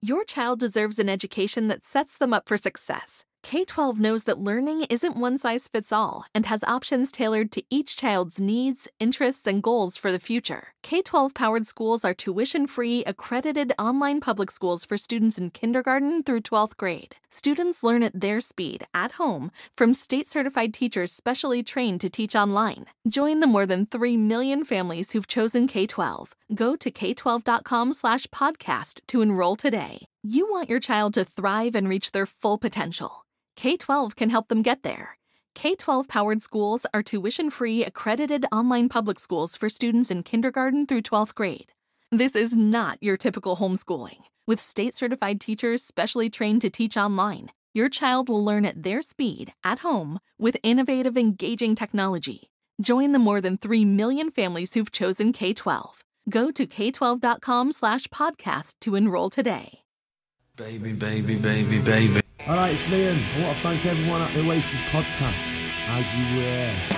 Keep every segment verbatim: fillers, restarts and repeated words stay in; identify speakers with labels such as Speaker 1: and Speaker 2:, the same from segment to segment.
Speaker 1: Your child deserves an education that sets them up for success. K twelve knows that learning isn't one size fits all and has options tailored to each child's needs, interests, and goals for the future. K twelve powered schools are tuition-free, accredited online public schools for students in kindergarten through twelfth grade. Students learn at their speed, at home, from state-certified teachers specially trained to teach online. Join the more than three million families who've chosen K twelve. Go to k twelve dot com slash podcast to enroll today. You want your child to thrive and reach their full potential. K twelve can help them get there. K twelve powered schools are tuition-free, accredited online public schools for students in kindergarten through twelfth grade. This is not your typical homeschooling. With state-certified teachers specially trained to teach online, your child will learn at their speed, at home, with innovative, engaging technology. Join the more than three million families who've chosen K twelve. Go to k twelve dot com slash podcast to enroll today.
Speaker 2: Baby, baby, baby, baby.
Speaker 3: All right, it's Liam. I want to thank everyone at the Oasis podcast. As you were.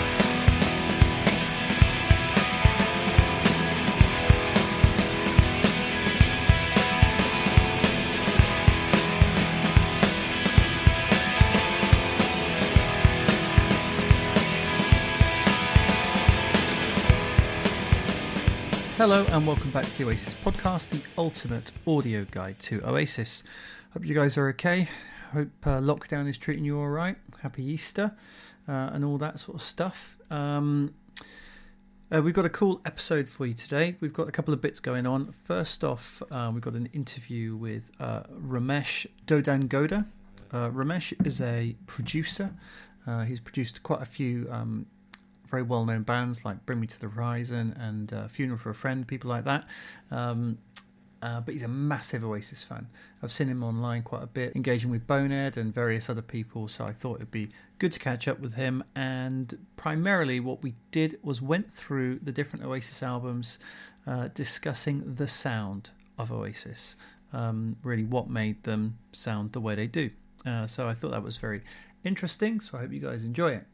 Speaker 4: Hello and welcome back to the Oasis podcast, the ultimate audio guide to Oasis. Hope you guys are okay. Hope uh, lockdown is treating you all right. Happy Easter uh, and all that sort of stuff. Um, uh, we've got a cool episode for you today. We've got a couple of bits going on. First off, uh, we've got an interview with uh, Ramesh Dodangota. Uh, Ramesh is a producer. Uh, he's produced quite a few um, very well-known bands like Bring Me to the Horizon and uh, Funeral for a Friend, people like that. Um, uh, but he's a massive Oasis fan. I've seen him online quite a bit, engaging with Bonehead and various other people, so I thought it'd be good to catch up with him. And primarily what we did was went through the different Oasis albums, uh, discussing the sound of Oasis, um, really what made them sound the way they do. Uh, so I thought that was very interesting, so I hope you guys enjoy it.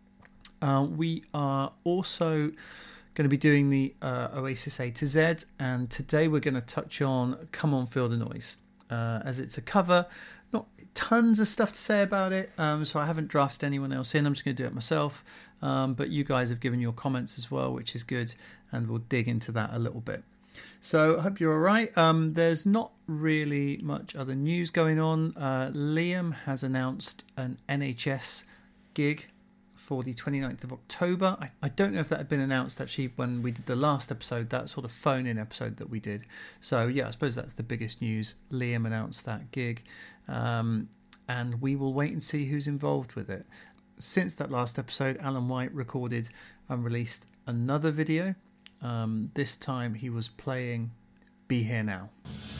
Speaker 4: Uh, we are also going to be doing the uh, Oasis A to Z, and today we're going to touch on Come On Feel the Noise. Uh, as it's a cover, not tons of stuff to say about it, um, so I haven't drafted anyone else in. I'm just going to do it myself, um, but you guys have given your comments as well, which is good, and we'll dig into that a little bit. So I hope you're all right. Um, there's not really much other news going on. Uh, Liam has announced an N H S gig for the twenty-ninth of October. I, I don't know if that had been announced actually when we did the last episode, that sort of phone-in episode that we did. So yeah, I suppose that's the biggest news. Liam announced that gig, um, and we will wait and see who's involved with it. Since that last episode, Alan White recorded and released another video. Um, this time he was playing Be Here Now.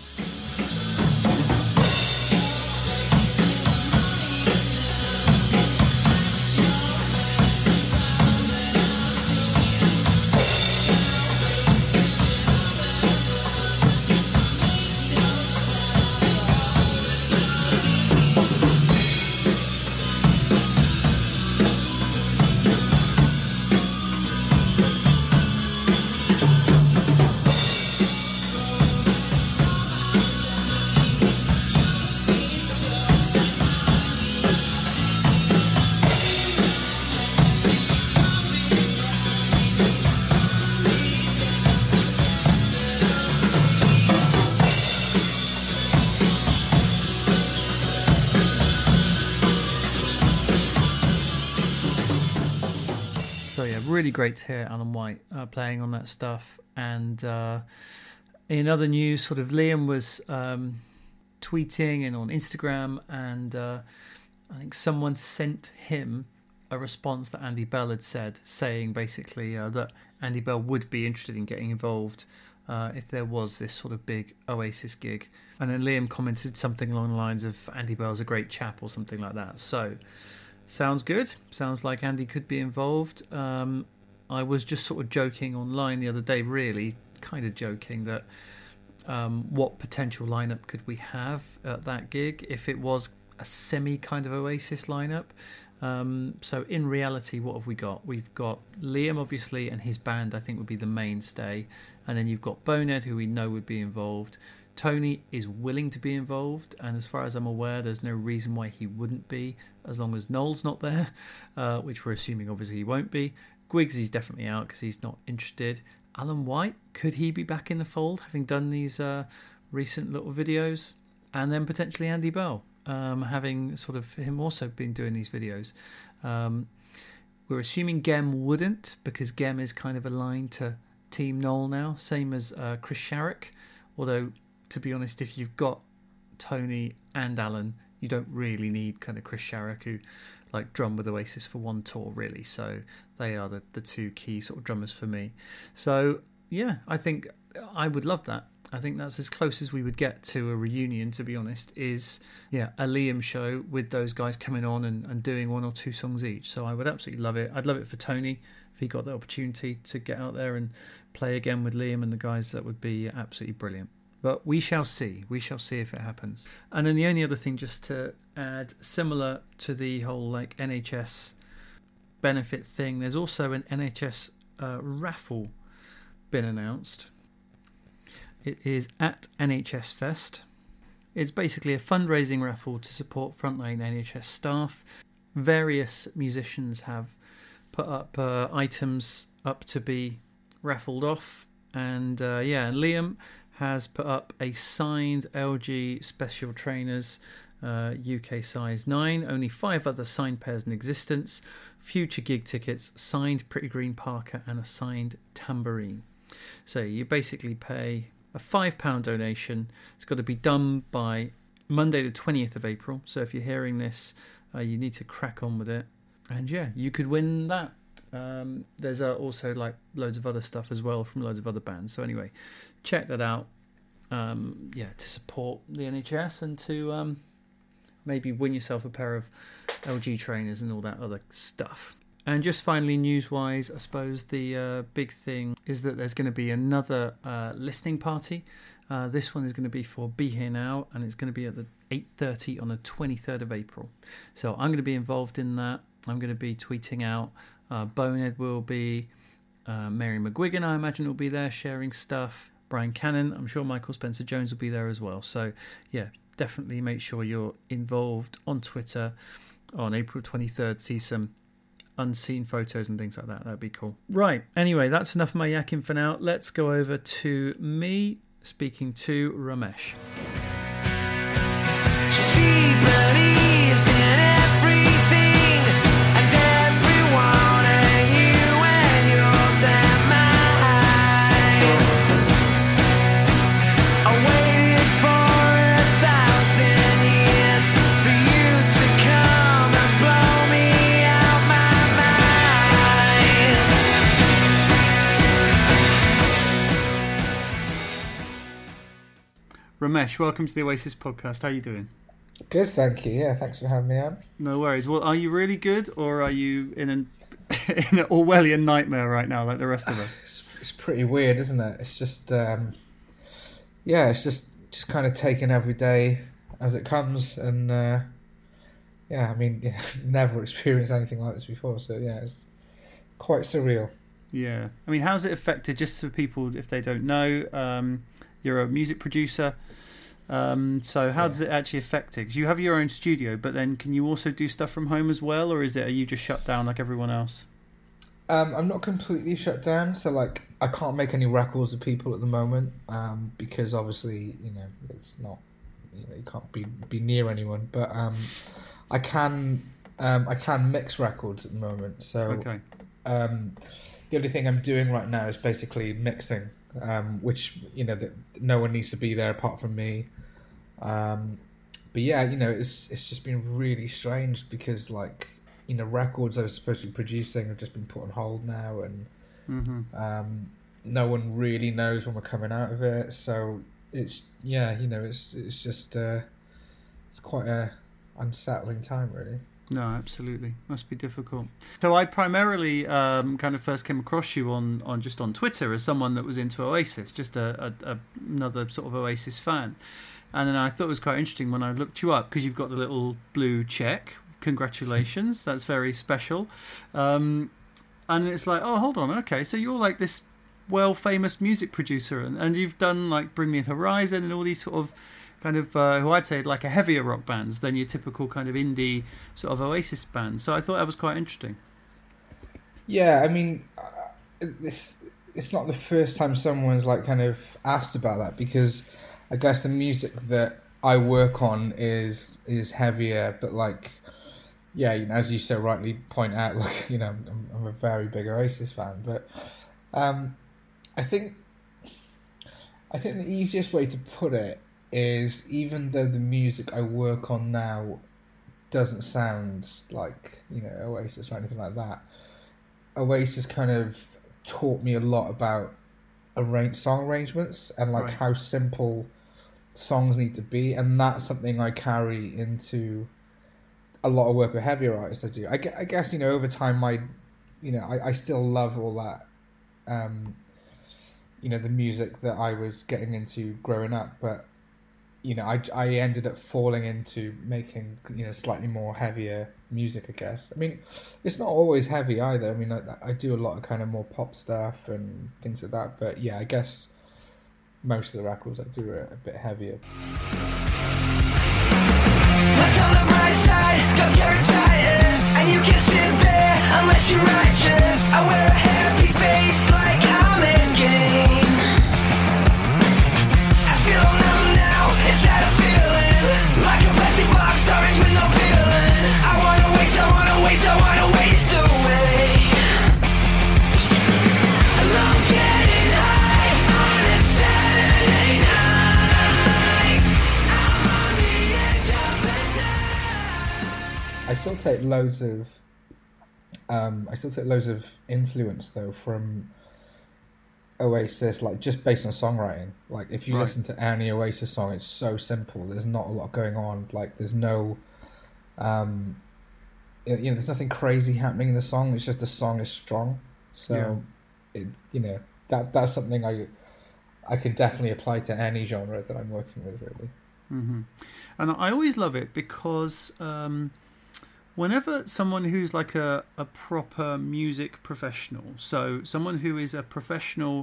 Speaker 4: Really great to hear Alan White uh, playing on that stuff. And uh, in other news, sort of Liam was um, tweeting and on Instagram, and uh, I think someone sent him a response that Andy Bell had said, saying basically uh, that Andy Bell would be interested in getting involved uh, if there was this sort of big Oasis gig. And then Liam commented something along the lines of Andy Bell's a great chap or something like that. So sounds good. Sounds like Andy could be involved. Um, I was just sort of joking online the other day, really, kind of joking that um, what potential lineup could we have at that gig if it was a semi kind of Oasis lineup. Um, so in reality, what have we got? We've got Liam, obviously, and his band I think would be the mainstay. And then you've got Bonehead, who we know would be involved. Tony is willing to be involved, and as far as I'm aware, there's no reason why he wouldn't be, as long as Noel's not there, uh, which we're assuming obviously he won't be. Gwiggs is definitely out because he's not interested. Alan White, could he be back in the fold, having done these uh, recent little videos? And then potentially Andy Bell, um, having sort of him also been doing these videos. Um, we're assuming Gem wouldn't, because Gem is kind of aligned to Team Noel now, same as uh, Chris Sharrock. Although, to be honest, if you've got Tony and Alan, you don't really need kind of Chris Sharrock, who like drum with Oasis for one tour, really. So they are the, the two key sort of drummers for me. So yeah, I think I would love that. I think that's as close as we would get to a reunion, to be honest, is yeah a Liam show with those guys coming on and, and doing one or two songs each. So I would absolutely love it. I'd love it for Tony if he got the opportunity to get out there and play again with Liam and the guys. That would be absolutely brilliant. But we shall see. We shall see if it happens. And then the only other thing just to add, similar to the whole like N H S benefit thing, there's also an N H S uh, raffle been announced. It is at N H S Fest. It's basically a fundraising raffle to support frontline N H S staff. Various musicians have put up uh, items up to be raffled off. And uh, yeah, and Liam has put up a signed L G Special Trainers uh, U K size nine, only five other signed pairs in existence, future gig tickets, signed Pretty Green Parker and a signed tambourine. So you basically pay a five pound donation. It's got to be done by Monday the twentieth of April, so if you're hearing this, uh, you need to crack on with it. And yeah, you could win that. Um, there's uh, also like loads of other stuff as well from loads of other bands. So anyway, check that out. Um, yeah, to support the N H S and to um, maybe win yourself a pair of L G trainers and all that other stuff. And just finally, news-wise, I suppose the uh, big thing is that there's going to be another uh, listening party. Uh, this one is going to be for Be Here Now, and it's going to be at the eight thirty on the twenty-third of April. So I'm going to be involved in that. I'm going to be tweeting out. Uh, Bonehead will be. Uh, Mary McGuigan, I imagine, will be there sharing stuff. Brian Cannon, I'm sure Michael Spencer Jones will be there as well. So yeah, definitely make sure you're involved on Twitter on April twenty-third. See some unseen photos and things like that. That'd be cool. Right, anyway, that's enough of my yakking for now. Let's go over to me speaking to Ramesh.
Speaker 5: She believes in everything and everyone, and you and yours and mine. I waited for a thousand years for you to come and blow me out my mind.
Speaker 4: Ramesh, welcome to the Oasis podcast. How are you doing?
Speaker 6: Good, thank you. Yeah, thanks for having me on.
Speaker 4: No worries. Well, are you really good, or are you in an in an Orwellian nightmare right now, like the rest of us?
Speaker 6: It's, it's pretty weird, isn't it? It's just, um, yeah, it's just just kind of taking every day as it comes, and uh, yeah, I mean, yeah, never experienced anything like this before, so yeah, it's quite surreal.
Speaker 4: Yeah, I mean, how's it affected? Just for people if they don't know, um, you're a music producer. Um, so how yeah. does it actually affect it? Because you have your own studio, but then can you also do stuff from home as well, or is it are you just shut down like everyone else?
Speaker 6: Um, I'm not completely shut down, so like I can't make any records with people at the moment um, because obviously you know it's not you know you can't be be near anyone. But um, I can um, I can mix records at the moment. So
Speaker 4: okay.
Speaker 6: um, the only thing I'm doing right now is basically mixing, um, which you know that no one needs to be there apart from me. Um, but yeah, you know, it's it's just been really strange because like, you know, records I was supposed to be producing have just been put on hold now, and
Speaker 4: mm-hmm.
Speaker 6: um, no one really knows when we're coming out of it. So it's yeah, you know, it's it's just uh, it's quite a unsettling time, really.
Speaker 4: No, absolutely, must be difficult. So I primarily um, kind of first came across you on, on just on Twitter as someone that was into Oasis, just a, a, a another sort of Oasis fan. And then I thought it was quite interesting when I looked you up because you've got the little blue check. Congratulations, that's very special. Um, and it's like, oh, hold on, okay, so you're like this well famous music producer, and, and you've done like Bring Me Horizon and all these sort of kind of uh, who I'd say like a heavier rock bands than your typical kind of indie sort of Oasis bands. So I thought that was quite interesting.
Speaker 6: Yeah, I mean, uh, this it's not the first time someone's like kind of asked about that, because I guess the music that I work on is is heavier, but like, yeah, you know, as you so rightly point out, like, you know, I'm, I'm a very big Oasis fan, but um, I think I think the easiest way to put it is, even though the music I work on now doesn't sound like, you know, Oasis or anything like that, Oasis kind of taught me a lot about arrange song arrangements and like
Speaker 4: Right.
Speaker 6: how simple songs need to be, and that's something I carry into a lot of work with heavier artists I do. I, gue- I guess, you know, over time, I, you know, I, I still love all that, um, you know, the music that I was getting into growing up, but, you know, I, I ended up falling into making, you know, slightly more heavier music, I guess. I mean, it's not always heavy either. I mean, I, I do a lot of kind of more pop stuff and things like that, but yeah, I guess most of the records I do are a bit heavier.
Speaker 5: Let's on the bright side, go keratitis, and you can sit there unless you're righteous. I wear a happy face like I'm in game. I feel numb now, is that a feeling? Like a plastic box, orange with no peeling. I wanna waste, I wanna waste, I wanna waste away. And I'm getting high on a Saturday night. I'm on the edge of the night.
Speaker 6: I still take loads of, um, I still take loads of influence though from Oasis, like just based on songwriting. Like if you
Speaker 4: Right.
Speaker 6: listen to any Oasis song, it's so simple. There's not a lot going on. Like there's no, um, you know, there's nothing crazy happening in the song. It's just the song is strong. So, it, you know, that that's something I, I can definitely apply to any genre that I'm working with, really.
Speaker 4: hmm And I always love it because um, whenever someone who's like a, a proper music professional, so someone who is a professional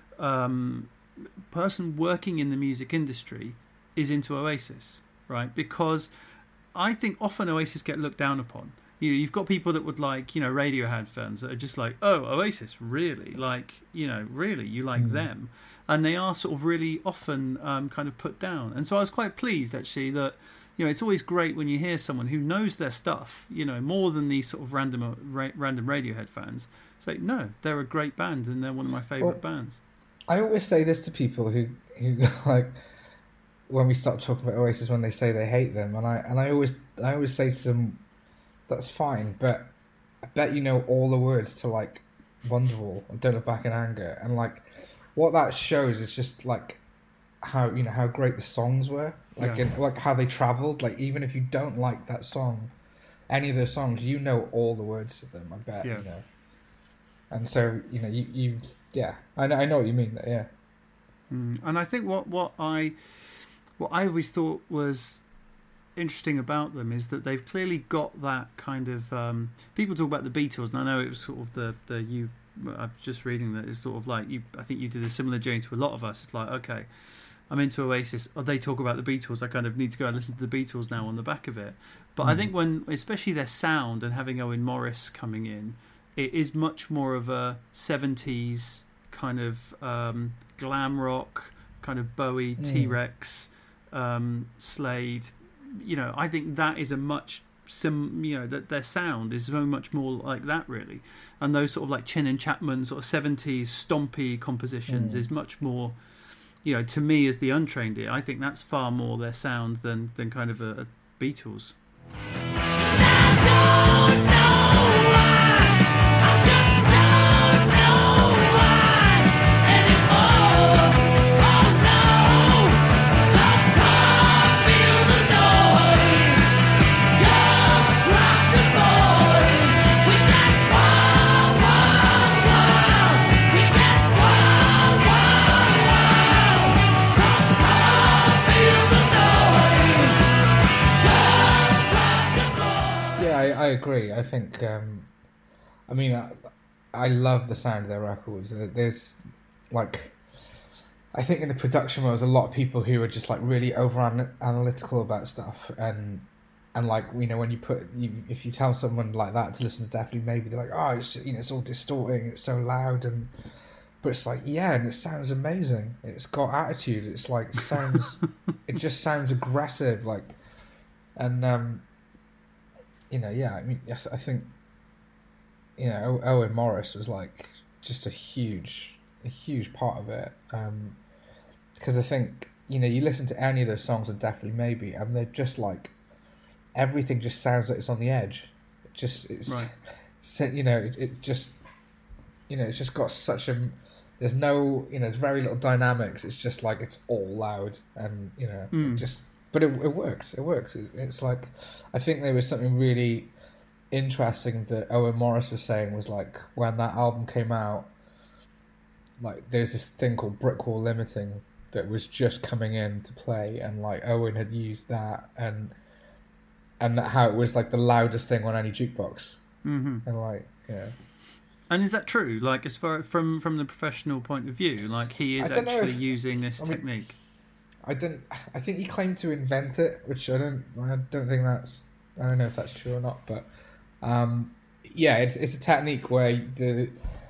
Speaker 4: um, person working in the music industry is into Oasis, right? Because I think often Oasis get looked down upon. You know, you've got people that would like, you know, Radiohead fans that are just like, oh, Oasis, really? Like, you know, really, you like
Speaker 6: Mm.
Speaker 4: them? And they are sort of really often um, kind of put down. And so I was quite pleased, actually, that, you know, it's always great when you hear someone who knows their stuff, you know, more than these sort of random ra- random Radiohead fans say, no, they're a great band and they're one of my favourite
Speaker 6: Well,
Speaker 4: bands.
Speaker 6: I always say this to people who, who like, when we start talking about Oasis, when they say they hate them, and I and I always I always say to them, that's fine, but I bet you know all the words to like Wonderwall and Don't Look Back in Anger, and like what that shows is just like how, you know, how great the songs were, like
Speaker 4: Yeah.
Speaker 6: and like how they travelled. Like even if you don't like that song, any of those songs, you know all the words to them. I bet
Speaker 4: Yeah.
Speaker 6: you know. And so, you know, you, you yeah, I know I know what you mean. Yeah.
Speaker 4: Mm. And I think what, what I what I always thought was interesting about them is that they've clearly got that kind of um, people talk about the Beatles, and I know it was sort of the the you. I'm just reading that it's sort of like you. I think you did a similar journey to a lot of us. It's like, okay, I'm into Oasis. Oh, they talk about the Beatles. I kind of need to go and listen to the Beatles now on the back of it. But I
Speaker 6: Mhm.
Speaker 4: think when, especially their sound and having Owen Morris coming in, it is much more of a seventies kind of um, glam rock, kind of Bowie,
Speaker 6: Mm.
Speaker 4: T-Rex, um, Slade. You know, I think that is a much sim. You know, that their sound is so much more like that, really. And those sort of like Chen and Chapman sort of seventies stompy compositions
Speaker 6: Mm.
Speaker 4: is much more. You know, to me as the untrained ear, I think that's far more their sound than than kind of a, a Beatles.
Speaker 6: Yeah, I, I agree. I think, um, I mean, I, I love the sound of their records. There's, like, I think in the production there was a lot of people who were just like really over analytical about stuff, and and like, you know, when you put you, if you tell someone like that to listen to Definitely Maybe, they're like, oh, it's just, you know, it's all distorting, it's so loud, and but it's like, yeah, and it sounds amazing. It's got attitude. It's like it sounds, it just sounds aggressive, like, and um, you know, yeah, I mean, I, th- I think, you know, Owen Morris was like just a huge, a huge part of it, um, because I think, you know, you listen to any of those songs on Definitely Maybe, and they're just like, everything just sounds like it's on the edge. It just, it's,
Speaker 4: right.
Speaker 6: so, you know, it, it just, you know, it's just got such a, there's no, you know, there's very little dynamics. It's just like, it's all loud, and, you know,
Speaker 4: Mm.
Speaker 6: it just, but it, it works. It works. It, it's like, I think there was something really interesting that Owen Morris was saying, was like, when that album came out, like, there's this thing called brick wall limiting that was just coming in to play, and like Owen had used that, and and that how it was like the loudest thing on any jukebox,
Speaker 4: Mm-hmm.
Speaker 6: and like, yeah.
Speaker 4: And is that true? Like, as far from from the professional point of view, like he is
Speaker 6: I don't know
Speaker 4: actually
Speaker 6: if-
Speaker 4: using this
Speaker 6: I mean,
Speaker 4: technique.
Speaker 6: I don't. I think he claimed to invent it, which I don't. I don't think that's. I don't know if that's true or not, but um, yeah, it's it's a technique where the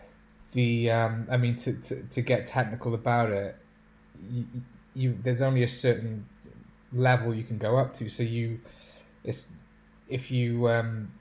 Speaker 6: the um, I mean, to, to to get technical about it, you, you there's only a certain level you can go up to. So you, it's if you um,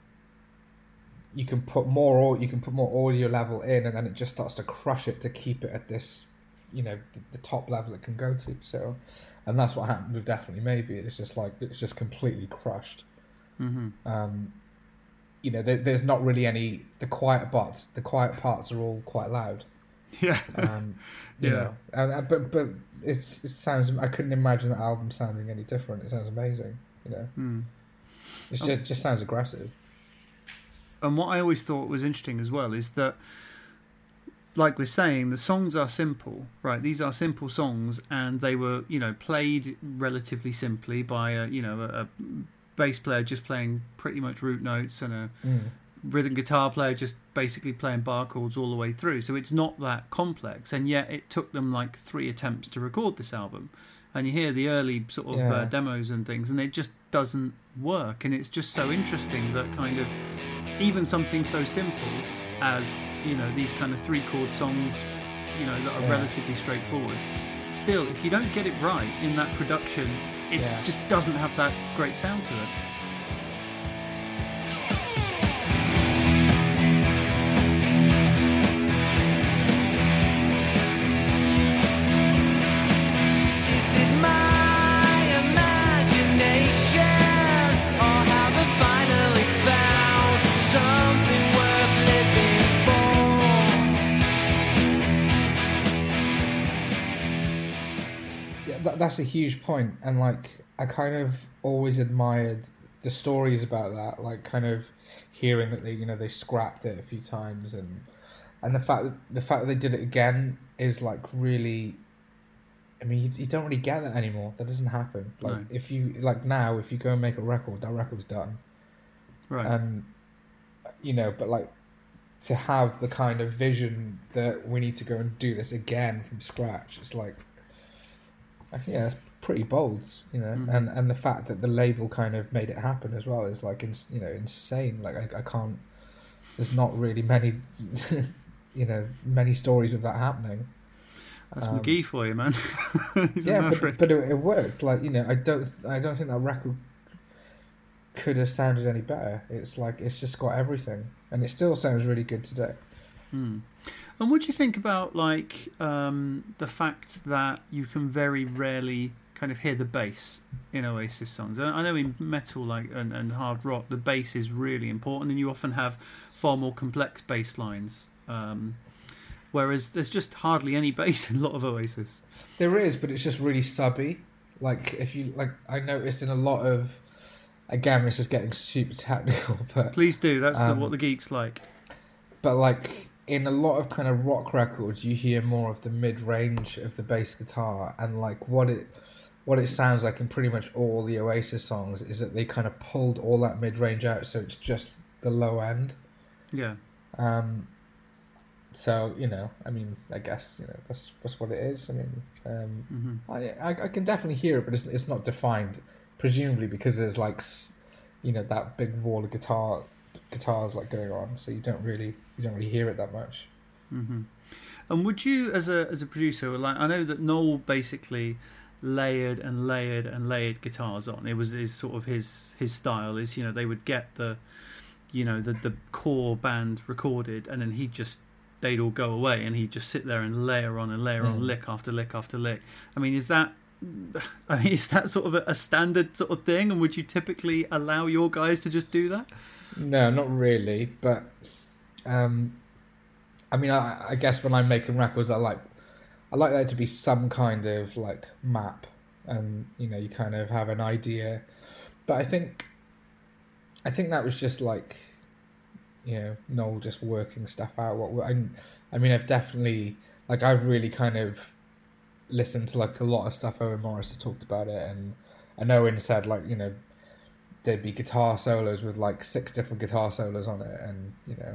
Speaker 6: you can put more or you can put more audio level in, and then it just starts to crush it to keep it at this, you know, the, the top level it can go to. So, and that's what happened with Definitely Maybe. It's just like, it's just completely crushed.
Speaker 4: Mm-hmm.
Speaker 6: Um, you know, there, there's not really any, the quiet parts, the quiet parts are all quite loud.
Speaker 4: Yeah.
Speaker 6: Um, you
Speaker 4: Yeah.
Speaker 6: know, and, and but but it's, it sounds, I couldn't imagine the album sounding any different. It sounds amazing. You know,
Speaker 4: Mm.
Speaker 6: it's just, it just sounds aggressive.
Speaker 4: And what I always thought was interesting as well is that, like we're saying, the songs are simple, right? These are simple songs, and they were, you know, played relatively simply by a, you know, a, a bass player just playing pretty much root notes, and a
Speaker 6: Mm.
Speaker 4: rhythm guitar player just basically playing bar chords all the way through. So it's not that complex, and yet it took them like three attempts to record this album. And you hear the early sort of
Speaker 6: Yeah.
Speaker 4: uh, demos and things, and it just doesn't work. And it's just so interesting that kind of even something so simple as, you know, these kind of three chord songs, you know, that are
Speaker 6: Yeah.
Speaker 4: relatively straightforward, still, if you don't get it right in that production, it
Speaker 6: Yeah.
Speaker 4: just doesn't have that great sound to it.
Speaker 5: Is it my imagination, or have I finally found something worth living for?
Speaker 6: Yeah, that, that's a huge point, and like, I kind of always admired the stories about that, like kind of hearing that they, you know, they scrapped it a few times, and and the fact that the fact that they did it again is like really, I mean, you, you don't really get that anymore. That doesn't happen. Like,
Speaker 4: No.
Speaker 6: if you, like, now, if you go and make a record, that record's done.
Speaker 4: Right.
Speaker 6: And, you know, but like, to have the kind of vision that we need to go and do this again from scratch, it's like, I think, yeah, it's pretty bold, you know.
Speaker 4: Mhm.
Speaker 6: And and the fact that the label kind of made it happen as well is like, ins- you know, insane. Like, I, I can't, there's not really many, you know, many stories of that happening.
Speaker 4: That's
Speaker 6: um,
Speaker 4: McGee for you, man. He's a
Speaker 6: Yeah,
Speaker 4: maverick.
Speaker 6: but, but it, it worked. Like, you know, I don't I don't think that record could have sounded any better. It's like, it's just got everything, and it still sounds really good today.
Speaker 4: Hmm. And what do you think about like um, the fact that you can very rarely kind of hear the bass in Oasis songs? I I know in metal like and, and hard rock, the bass is really important, and you often have far more complex bass lines. Um, whereas there's just hardly any bass in a lot of Oasis.
Speaker 6: There is, but it's just really subby. Like, if you like, I noticed in a lot of, again, it's just getting super technical, but
Speaker 4: Please do. That's the,
Speaker 6: Um,
Speaker 4: what the geeks like.
Speaker 6: but like in a lot of kind of rock records, you hear more of the mid range of the bass guitar, and like what it what it sounds like in pretty much all the Oasis songs is that they kind of pulled all that mid range out, so it's just the low end.
Speaker 4: Yeah.
Speaker 6: Um, so you know, I mean, I guess you know that's that's what it is. I mean, um,
Speaker 4: Mm-hmm.
Speaker 6: I, I I can definitely hear it, but it's it's not defined, presumably because there's like, s- you know, that big wall of guitar guitars like going on, so you don't really you don't really hear it that much.
Speaker 4: Mm-hmm. And would you, as a as a producer, like I know that Noel basically layered and layered and layered guitars on. It was his sort of his his style. Is you know they would get the, you know the the core band recorded, and then he'd just they'd all go away, and he'd just sit there and layer on and layer on
Speaker 6: Mm.
Speaker 4: lick after lick after lick. I mean, is that I mean is that sort of a, a standard sort of thing? And would you typically allow your guys to just do that?
Speaker 6: No, not really, but um, I mean, I, I guess when I'm making records, I like I like there to be some kind of like map, and you know, you kind of have an idea. But I think, I think that was just like, you know, Noel just working stuff out. What I, I mean, I've definitely like I've really kind of listened to like a lot of stuff Owen Morris has talked about it, and and Owen said like you know there'd be guitar solos with like six different guitar solos on it, and you know,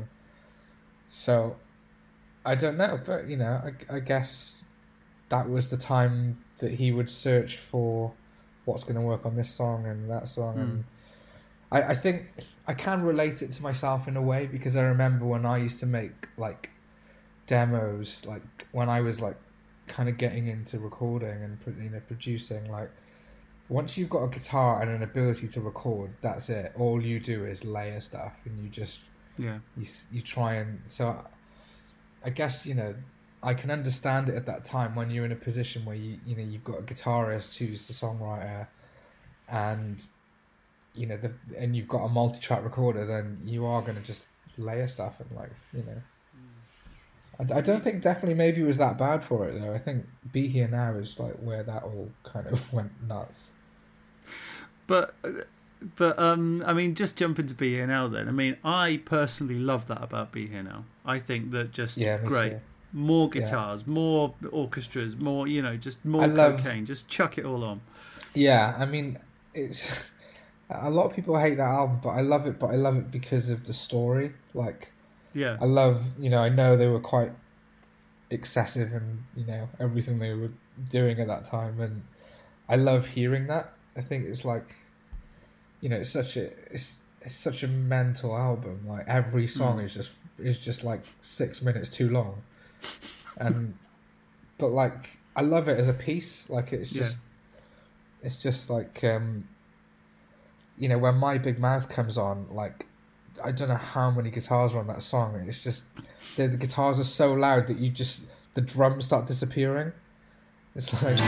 Speaker 6: so I don't know, but you know, I, I guess that was the time that he would search for what's going to work on this song and that song,
Speaker 4: Mm.
Speaker 6: and I, I think I can relate it to myself in a way, because I remember when I used to make like demos, like when I was like kind of getting into recording and pro- you know producing, like once you've got a guitar and an ability to record, that's it. All you do is layer stuff, and you just
Speaker 4: Yeah.
Speaker 6: you s- you try and so I guess you know I can understand it at that time when you're in a position where you you know you've got a guitarist who's the songwriter, and you know the and you've got a multi-track recorder, then you are going to just layer stuff and like you know. I, I don't think definitely maybe it was that bad for it though. I think Be Here Now is like where that all kind of went nuts.
Speaker 4: But, but um, I mean, just jump into Be Here Now then. I mean, I personally love that about Be Here Now. I think that just
Speaker 6: Yeah, me
Speaker 4: great.
Speaker 6: too.
Speaker 4: More
Speaker 6: Yeah.
Speaker 4: guitars, more orchestras, more, you know, just more
Speaker 6: I love-
Speaker 4: cocaine. Just chuck it all on.
Speaker 6: Yeah, I mean, it's a lot of people hate that album, but I love it. But I love it because of the story. Like,
Speaker 4: Yeah.
Speaker 6: I love, you know, I know they were quite excessive and you know everything they were doing at that time, and I love hearing that. I think it's like, you know, it's such a it's it's such a mental album. Like every song
Speaker 4: Mm.
Speaker 6: is just is just like six minutes too long, and but like I love it as a piece. Like it's
Speaker 4: Yeah.
Speaker 6: just it's just like um, you know when My Big Mouth comes on, like I don't know how many guitars are on that song. It's just the, the guitars are so loud that you just the drums start disappearing. It's like.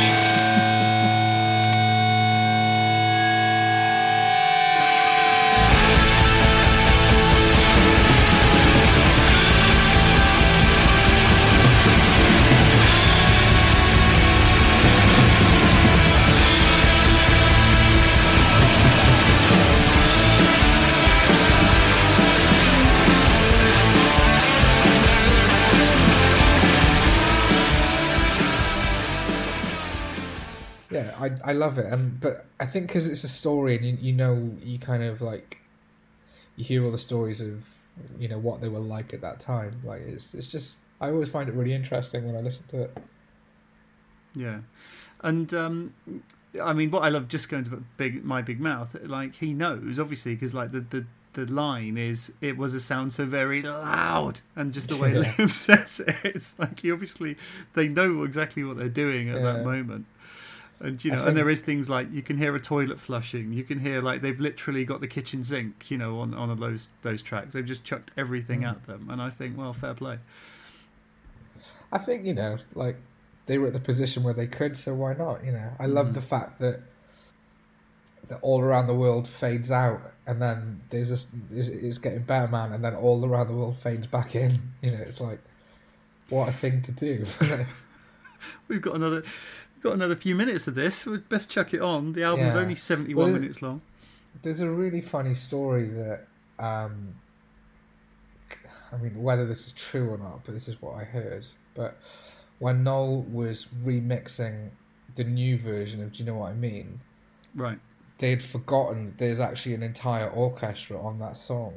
Speaker 6: Yeah, I I love it, and but I think because it's a story, and you you know you kind of like you hear all the stories of you know what they were like at that time. Like it's it's just I always find it really interesting when I listen to it.
Speaker 4: Yeah. And, um, I mean, what I love, just going to big My Big Mouth, like, he knows, obviously, because, like, the, the, the line is, it was a sound so very loud, and just the way
Speaker 6: Yeah.
Speaker 4: Liam says it, it's like, he obviously, they know exactly what they're doing at
Speaker 6: Yeah.
Speaker 4: that moment. And, you
Speaker 6: I
Speaker 4: know,
Speaker 6: think-
Speaker 4: and there is things like, you can hear a toilet flushing, you can hear, like, they've literally got the kitchen sink, you know, on, on a, those, those tracks. They've just chucked everything
Speaker 6: Mm.
Speaker 4: at them, and I think, well, fair play.
Speaker 6: I think you know like they were at the position where they could, so why not? You know, I love
Speaker 4: Mhm.
Speaker 6: the fact that that all around the world fades out, and then there's just it's, it's getting better, man, and then all around the world fades back in. You know, it's like what a thing to do.
Speaker 4: We've got another we've got another few minutes of this. We'd best chuck it on. The album's
Speaker 6: Yeah.
Speaker 4: only seventy-one
Speaker 6: Well, it-
Speaker 4: minutes long.
Speaker 6: There's a really funny story that, um, I mean, whether this is true or not, but this is what I heard. But when Noel was remixing the new version of Do You Know What I Mean,
Speaker 4: Right.
Speaker 6: they'd forgotten there's actually an entire orchestra on that song.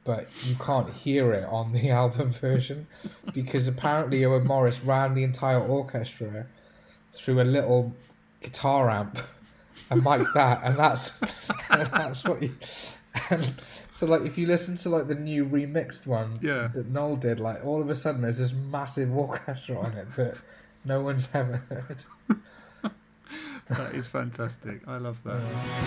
Speaker 6: but you can't hear it on the album version because apparently Owen Morris ran the entire orchestra through a little guitar amp and mic that, and that's and that's what you. And so, like, if you listen to like the new remixed one
Speaker 4: Yeah.
Speaker 6: that Noel did, like all of a sudden there's this massive orchestra on it that no one's ever heard.
Speaker 4: That is fantastic. I love that.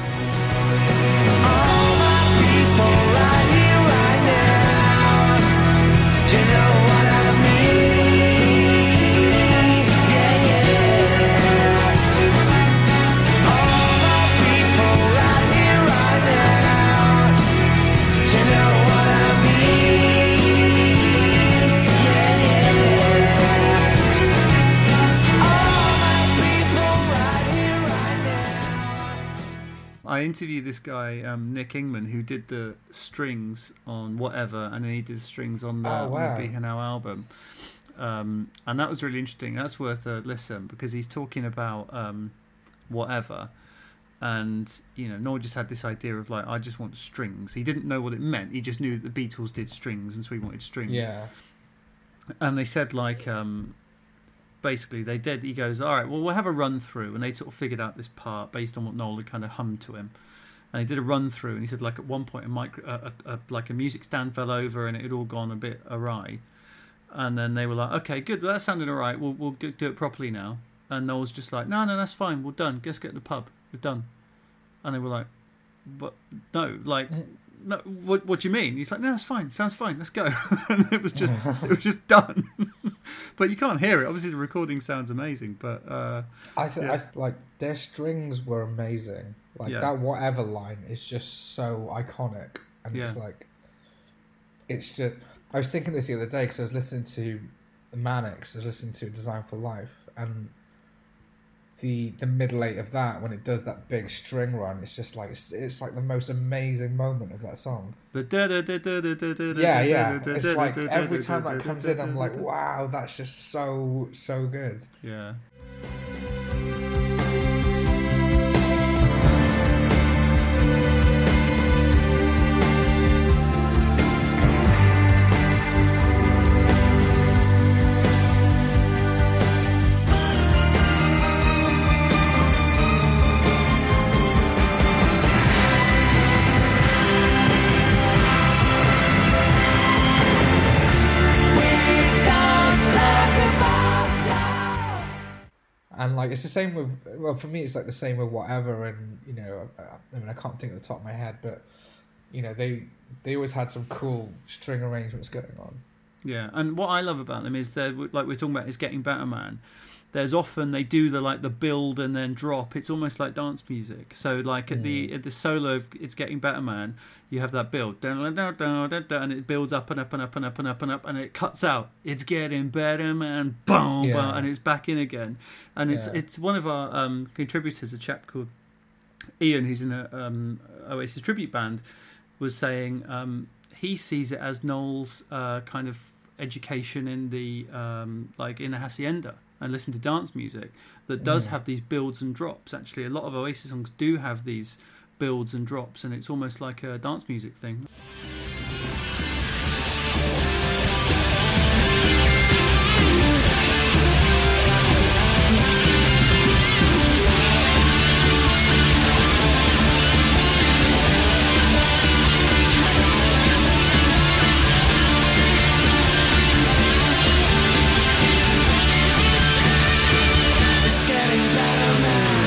Speaker 4: I interviewed this guy, um, Nick Ingman, who did the strings on Whatever, and then he did the strings on the,
Speaker 6: Oh, wow.
Speaker 4: on the Be Here Now album. Um, and that was really interesting. That's worth a listen because he's talking about um, Whatever. And, you know, Noel just had this idea of, like, I just want strings. He didn't know what it meant. He just knew that the Beatles did strings, and so he wanted strings.
Speaker 6: Yeah.
Speaker 4: And they said, like, um, basically, they did. He goes, all right, well, we'll have a run through. And they sort of figured out this part based on what Noel had kind of hummed to him. And he did a run through, and he said, like, at one point, a micro, a, a, a, like a music stand fell over, and it had all gone a bit awry. And then they were like, okay, good, well, that sounded all right. We'll, we'll do it properly now. And Noel's just like, no, no, that's fine. We're done. Let's get in the pub. We're done. And they were like, but no, like, no, what, what do you mean? He's like, no, that's fine. Sounds fine. Let's go. And it was just, it was just done. But you can't hear it. Obviously, the recording sounds amazing. But uh,
Speaker 6: I think
Speaker 4: yeah.
Speaker 6: I like their strings were amazing. Like
Speaker 4: Yeah.
Speaker 6: that Whatever line is just so iconic, and it's
Speaker 4: Yeah.
Speaker 6: like, it's just. I was thinking this the other day because I was listening to the Manics. I was listening to Design for Life, and the the middle eight of that when it does that big string run, it's just like it's, it's like the most amazing moment of that song. Yeah, yeah. It's like every time that comes in, I'm like, wow, that's just so so good.
Speaker 4: yeah.
Speaker 6: And like it's the same with, well, for me it's like the same with Whatever, and you know, I mean I can't think at the top of my head, but you know they they always had some cool string arrangements going on.
Speaker 4: Yeah, and what I love about them is they're like we're talking about is Getting Better Man. There's often they do the like the build and then drop. It's almost like dance music. So like at the at the solo of It's Getting Better Man, you have that build, and it builds up and up and up and up and up and up, and it cuts out. It's getting better, man. Boom,
Speaker 6: Yeah.
Speaker 4: boom, and it's back in again. And it's
Speaker 6: Yeah.
Speaker 4: it's one of our um, contributors, a chap called Ian, who's in a um, Oasis tribute band, was saying um, he sees it as Noel's uh, kind of education in the um, like in the hacienda and listen to dance music that does
Speaker 6: Mm.
Speaker 4: have these builds and drops. Actually, a lot of Oasis songs do have these builds and drops, and it's almost like a dance music thing.
Speaker 5: It's getting better, man.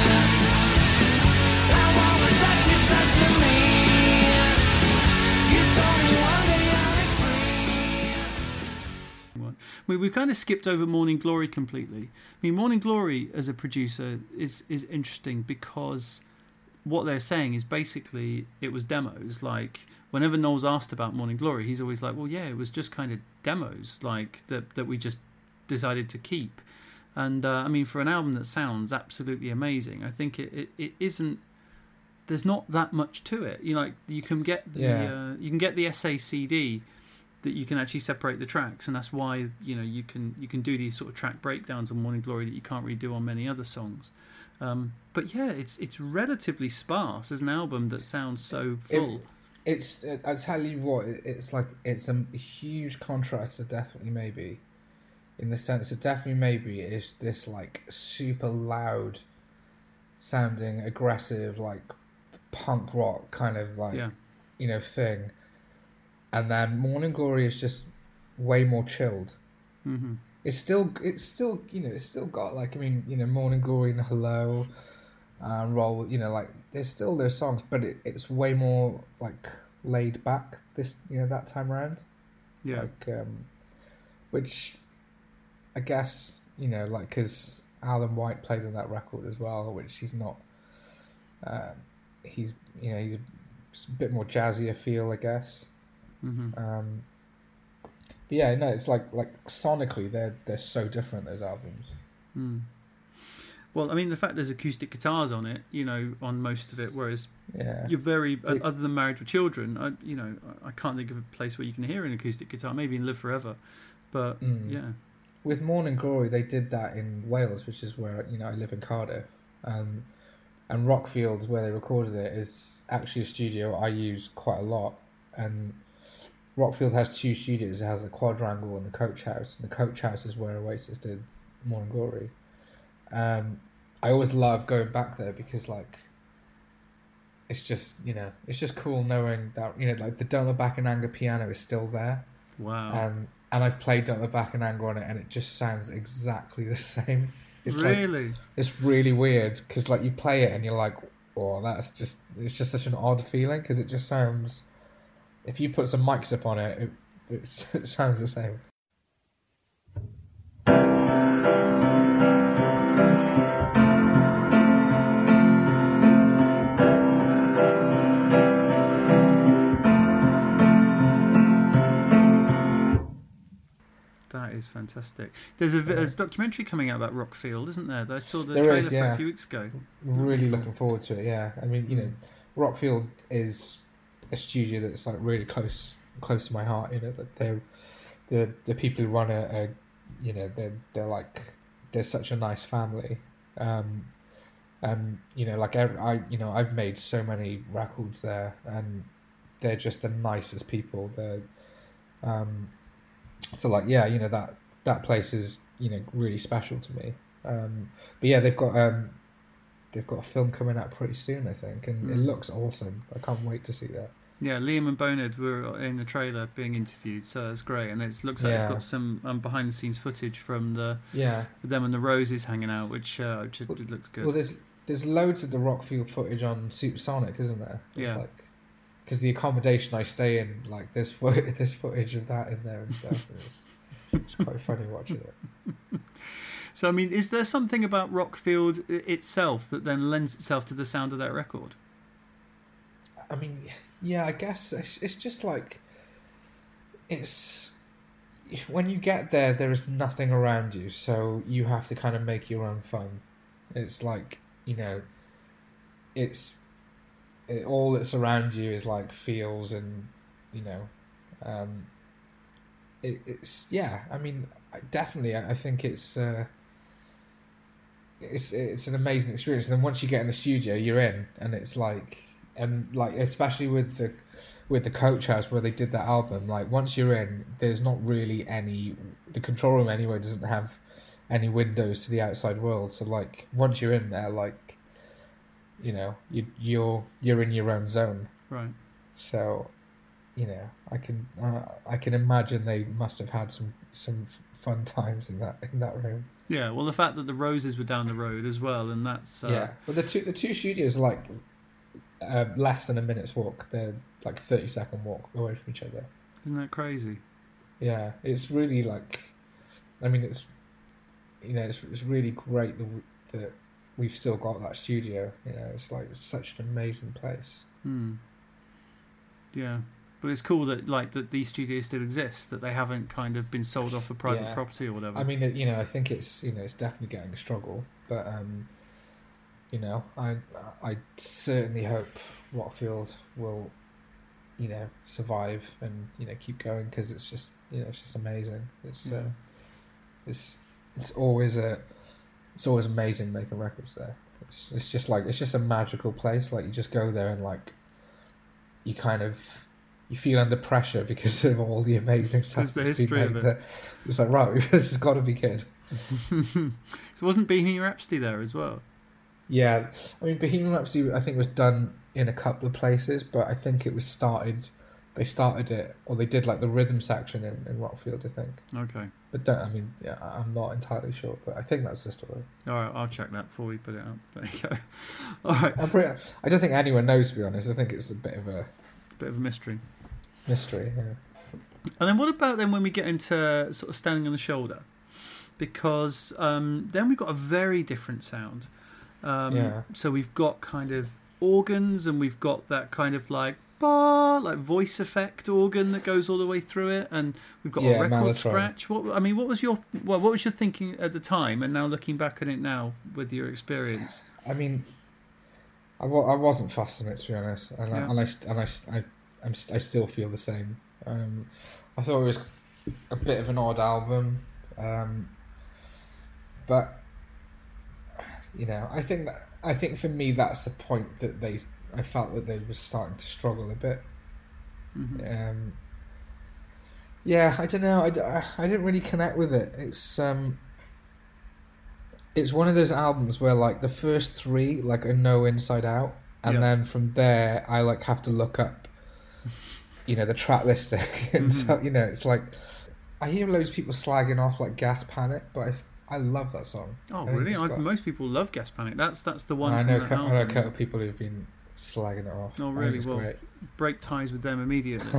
Speaker 5: And what was that you said to me? You told me one day I'll be free.
Speaker 4: One. We we kind of skipped over Morning Glory completely. I mean, Morning Glory as a producer is is interesting because what they're saying is basically it was demos. Like whenever Noel's asked about Morning Glory, he's always like, "Well, yeah, it was just kind of demos, like that that we just decided to keep." And uh, I mean, for an album that sounds absolutely amazing, I think it, it, it isn't. There's not that much to it. You know, like you can get the
Speaker 6: Yeah.
Speaker 4: uh, you can get the S A C D that you can actually separate the tracks, and that's why you know you can you can do these sort of track breakdowns on Morning Glory that you can't really do on many other songs. Um, but yeah, it's it's relatively sparse as an album that sounds so full.
Speaker 6: It, it's I tell you what, it- it's like it's a huge contrast to Definitely Maybe, in the sense that Definitely Maybe is this like super loud sounding, aggressive, like punk rock kind of like
Speaker 4: Yeah.
Speaker 6: you know thing, and then Morning Glory is just way more chilled.
Speaker 4: Mm-hmm.
Speaker 6: It's still it's still you know it's still got like I mean you know Morning Glory and Hello, and Roll, you know like there's still those songs, but it, it's way more like laid back this you know that time around.
Speaker 4: Yeah.
Speaker 6: Like um, which I guess you know like because Alan White played on that record as well, which he's not. Uh, he's you know he's a bit more jazzier feel, I guess.
Speaker 4: Mm-hmm.
Speaker 6: Um, but yeah, no, it's like like sonically they're they're so different, those albums.
Speaker 4: Mm. Well, I mean, the fact there's acoustic guitars on it, you know, on most of it, whereas
Speaker 6: Yeah,
Speaker 4: you're very,
Speaker 6: They-
Speaker 4: other than Married with Children, I, you know, I I can't think of a place where you can hear an acoustic guitar, maybe in Live Forever, but
Speaker 6: Mm.
Speaker 4: yeah.
Speaker 6: with Morning Glory, they did that in Wales, which is where you know I live in Cardiff, um, and Rockfield, where they recorded it, is actually a studio I use quite a lot. And Rockfield has two studios. It has the Quadrangle and the Coach House, and the Coach House is where Oasis did Morning Glory. Um, I always love going back there because like it's just you know it's just cool knowing that you know like the Don't Look Back in Anger piano is still there.
Speaker 4: Wow.
Speaker 6: Um, and I've played Don't Look Back in Anger on it, and it just sounds exactly the same. It's like
Speaker 4: really?
Speaker 6: it's really weird because like you play it and you're like, oh, that's just it's just such an odd feeling because it just sounds. If you put some mics up on it, it, it, s- it sounds the same.
Speaker 4: That is fantastic. There's a
Speaker 6: Yeah.
Speaker 4: there's a documentary coming out about Rockfield, isn't there? I saw the
Speaker 6: There
Speaker 4: trailer
Speaker 6: is,
Speaker 4: for
Speaker 6: yeah.
Speaker 4: a few weeks ago.
Speaker 6: Really looking forward to it. Yeah, I mean, you know, Rockfield is a studio that's like really close close to my heart. You know, that they're the the people who run it are, you know, they're they're like they're such a nice family. Um, and you know, like I, I you know, I've made so many records there, and they're just the nicest people. They're um, so like yeah, you know that that place is you know really special to me. Um, but yeah, they've got um, they've got a film coming out pretty soon, I think, and it
Speaker 4: Mm.
Speaker 6: looks awesome. I can't wait to see that.
Speaker 4: Yeah, Liam and Bonard were in the trailer being interviewed, so it's great. And it looks like
Speaker 6: Yeah.
Speaker 4: they've got some um, behind the scenes footage from the
Speaker 6: Yeah.
Speaker 4: with them and the Roses hanging out, which uh, which it,
Speaker 6: Well-
Speaker 4: it looks good.
Speaker 6: Well, there's there's loads of the Rockfield footage on Supersonic, isn't there? It's
Speaker 4: Yeah.
Speaker 6: Like, because the accommodation I stay in, like there's foot there's footage of that in there and stuff. And it's it's quite funny watching it.
Speaker 4: So, I mean, is there something about Rockfield i- itself that then lends itself to the sound of that record?
Speaker 6: I mean, yeah, I guess it's, it's just like it's when you get there, there is nothing around you, so you have to kind of make your own fun. It's like you know, it's it, all that's around you is like feels and you know, um, it, it's yeah. I mean, I- definitely, I, I think it's. Uh, it's it's an amazing experience. And then once you get in the studio, you're in, and it's like, and like especially with the with the Coach House where they did that album. Like once you're in, there's not really any. The control room anyway doesn't have any windows to the outside world. So like once you're in there, like you know, you you're you're in your own zone.
Speaker 4: Right.
Speaker 6: So, you know, I can uh, I can imagine they must have had some some fun times in that in that room.
Speaker 4: Yeah. Well, the fact that the Roses were down the road as well, and that's uh,
Speaker 6: Yeah, but the two the two studios are like uh, less than a minute's walk. They're like a thirty second walk away from each other.
Speaker 4: isn't that crazy?
Speaker 6: Yeah, it's really like, I mean, it's you know, it's it's really great that we, that we've still got that studio. You know, it's like it's such an amazing place.
Speaker 4: Hmm. Yeah. But it's cool that like that these studios still exist, that they haven't kind of been sold off for private
Speaker 6: Yeah.
Speaker 4: property or whatever.
Speaker 6: I mean, it- you know, I think it's you know it's definitely getting a struggle, but um, you know, I I certainly hope Rockfield will, you know, survive and you know keep going because it's just you know it's just amazing. It's
Speaker 4: Yeah.
Speaker 6: uh, it's it's always a it's always amazing making records there. It's it's just like it's just a magical place. Like you just go there and like you kind of you feel under pressure because of all the amazing stuff
Speaker 4: the
Speaker 6: that's been
Speaker 4: history of
Speaker 6: made.
Speaker 4: it.
Speaker 6: That it's like, right, this has got to be good.
Speaker 4: So wasn't Bohemian Rhapsody there as well?
Speaker 6: Yeah, I mean, Bohemian Rhapsody, I think, was done in a couple of places, but I think it was started. They started it, or they did like the rhythm section in, in Rockfield, I think.
Speaker 4: Okay.
Speaker 6: But don't, I mean, yeah, I'm not entirely sure, but I think that's the story.
Speaker 4: All right, I'll check that before we put it up. There you go. All right.
Speaker 6: I'm pretty, I don't think anyone knows, to be honest. I think it's a bit of a
Speaker 4: Bit of a mystery.
Speaker 6: mystery. Yeah.
Speaker 4: And then what about then when we get into sort of Standing on the Shoulder? Because um, then we've got a very different sound. Um,
Speaker 6: Yeah.
Speaker 4: So we've got kind of organs, and we've got that kind of like bah, like voice effect organ that goes all the way through it, and we've got
Speaker 6: Yeah,
Speaker 4: a record
Speaker 6: mellotron.
Speaker 4: scratch. What I mean, what was your well, what was your thinking at the time, and now looking back on it now with your experience?
Speaker 6: I mean, I, wa- I wasn't fussed on it, to be honest, and
Speaker 4: Yeah.
Speaker 6: I, and I st- and I, st- I, I'm st- I still feel the same. Um, I thought it was a bit of an odd album, um, but you know, I think that I think for me that's the point that they. I felt that they were starting to struggle a bit.
Speaker 4: Mhm.
Speaker 6: Um, yeah, I don't know. I, d- I didn't really connect with it. It's um, it's one of those albums where like the first three like are no Inside Out, and
Speaker 4: Yeah.
Speaker 6: then from there I like have to look up, you know, the track listing, and
Speaker 4: Mhm.
Speaker 6: so you know it's like I hear loads of people slagging off like Gas Panic, but I, I love that song.
Speaker 4: Oh,
Speaker 6: I think
Speaker 4: really?
Speaker 6: it's
Speaker 4: I,
Speaker 6: got-
Speaker 4: most people love Gas Panic. That's that's the one.
Speaker 6: I
Speaker 4: from
Speaker 6: know,
Speaker 4: that
Speaker 6: cou- I know a
Speaker 4: album.
Speaker 6: couple of people who've been slagging it off.
Speaker 4: Oh,
Speaker 6: I think
Speaker 4: really?
Speaker 6: it's
Speaker 4: Well,
Speaker 6: great.
Speaker 4: break ties with them immediately.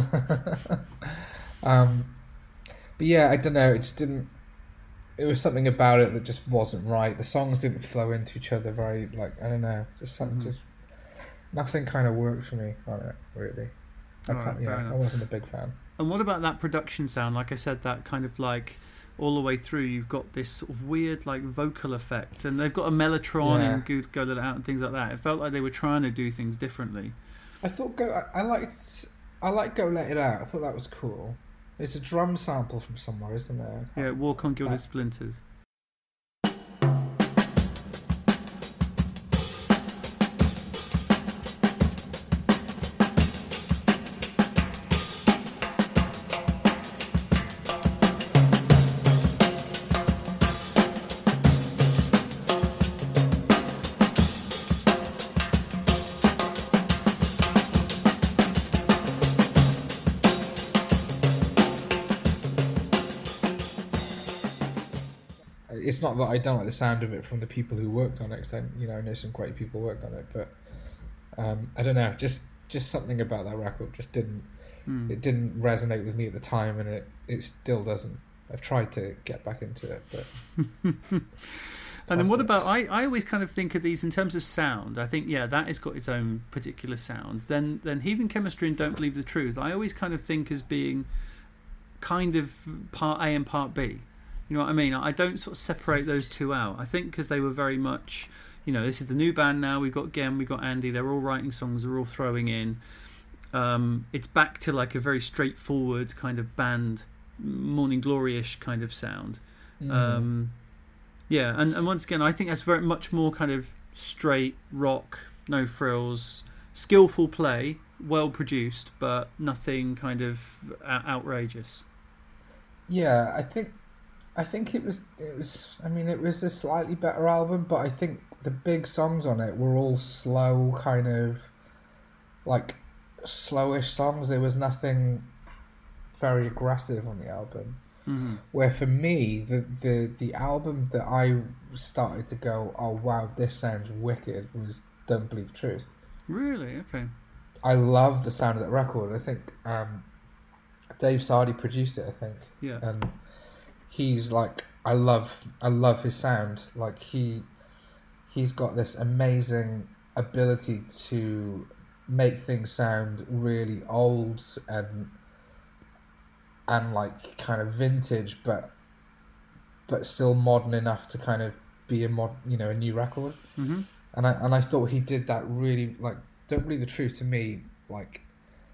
Speaker 6: um, but yeah, I don't know. It just didn't. It was something about it that just wasn't right. The songs didn't flow into each other very. Like I don't know. Just something.
Speaker 4: Mhm.
Speaker 6: Just nothing kind of worked for me on it. Really. I
Speaker 4: Alright,
Speaker 6: can't.
Speaker 4: fair
Speaker 6: Yeah, I
Speaker 4: enough.
Speaker 6: wasn't a big fan.
Speaker 4: And what about that production sound? Like I said, that kind of like all the way through, you've got this sort of weird like vocal effect, and they've got a mellotron
Speaker 6: Yeah.
Speaker 4: in Go, Go Let It Out and things like that. It felt like they were trying to do things differently.
Speaker 6: I thought go. I, I liked. I like Go Let It Out. I thought that was cool. It's a drum sample from somewhere, isn't there? I
Speaker 4: Yeah,
Speaker 6: can't-
Speaker 4: Walk on Gilded
Speaker 6: that-
Speaker 4: Splinters.
Speaker 6: It's not that I don't like the sound of it from the people who worked on it. 'Cause I, you know, I know some great people worked on it, but um, I don't know. Just just something about that record just didn't.
Speaker 4: Hmm.
Speaker 6: It didn't resonate with me at the time, and it it still doesn't. I've tried to get back into it, but
Speaker 4: And then what about I, I always kind of think of these in terms of sound. I think yeah, that has got its own particular sound. Then then Heathen Chemistry and Don't Believe the Truth, I always kind of think as being kind of part A and part B. You know what I mean? I don't sort of separate those two out. I think because they were very much, you know, this is the new band now. We've got Gem, we've got Andy. They're all writing songs. They're all throwing in. Um, it's back to like a very straightforward kind of band, Morning Glory-ish kind of sound.
Speaker 6: mm.
Speaker 4: Um, yeah, and, and once again, I think that's very much more kind of straight rock, no frills, skillful play, well produced, but nothing kind of o- outrageous.
Speaker 6: yeah, I think I think it was it was. I mean, it was a slightly better album, but I think the big songs on it were all slow, kind of like slowish songs. There was nothing very aggressive on the album.
Speaker 4: Mm-hmm.
Speaker 6: Where for me, the, the, the album that I started to go, oh wow, this sounds wicked, was Don't Believe the Truth.
Speaker 4: Really? Okay.
Speaker 6: I love the sound of that record. I think um, Dave Sardi produced it, I think.
Speaker 4: Yeah.
Speaker 6: And he's like, I love, I love his sound. Like he, he's got this amazing ability to make things sound really old and and like kind of vintage, but but still modern enough to kind of be a mod, you know, a new record.
Speaker 4: Mm-hmm.
Speaker 6: And I and I thought he did that really. Like, Don't Believe the Truth to me, like,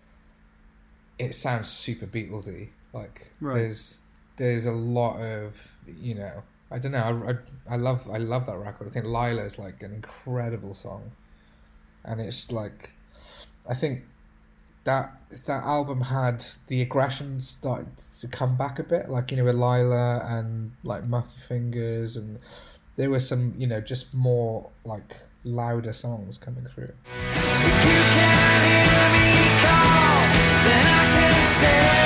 Speaker 6: it sounds super Beatlesy. Like,
Speaker 4: Right.
Speaker 6: there's there's a lot of, you know, I don't know. I, I, I love I love that record. I think Lila is like an incredible song, and it's like, I think that that album had the aggression started to come back a bit, like, you know, with Lila and like Mucky Fingers, and there were some, you know, just more like louder songs coming through.
Speaker 5: If you can hear me call, then I can say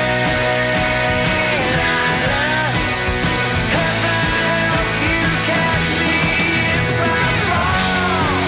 Speaker 5: I love. Heaven help you catch me if I fall.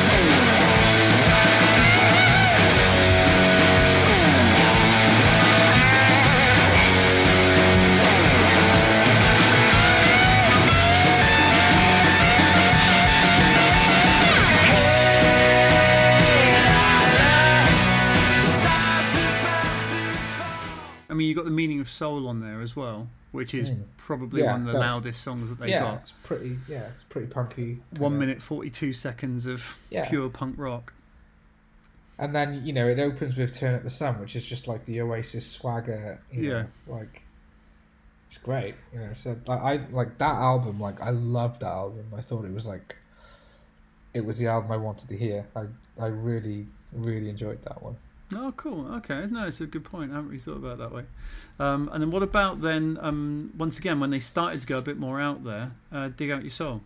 Speaker 4: I mean, you got the Meaning of Soul on there as well, which is
Speaker 6: Mm.
Speaker 4: probably
Speaker 6: Yeah,
Speaker 4: one of the
Speaker 6: that's-
Speaker 4: loudest songs that they
Speaker 6: yeah,
Speaker 4: got.
Speaker 6: it's pretty. Yeah, it's pretty punky.
Speaker 4: One
Speaker 6: kinda.
Speaker 4: minute forty-two seconds of
Speaker 6: Yeah.
Speaker 4: pure punk rock.
Speaker 6: And then, you know, it opens with Turn Up the Sun, which is just like the Oasis swagger. You
Speaker 4: Yeah.
Speaker 6: know, like it's great. You know, so like, I like that album. Like I loved that album. I thought it was like it was the album I wanted to hear. I I really really enjoyed that one.
Speaker 4: Oh, cool. Okay, no, it's a good point. I haven't really thought about it that way. Um, and then what about then? Um, once again, when they started to go a bit more out there, uh, Dig Out Your Soul.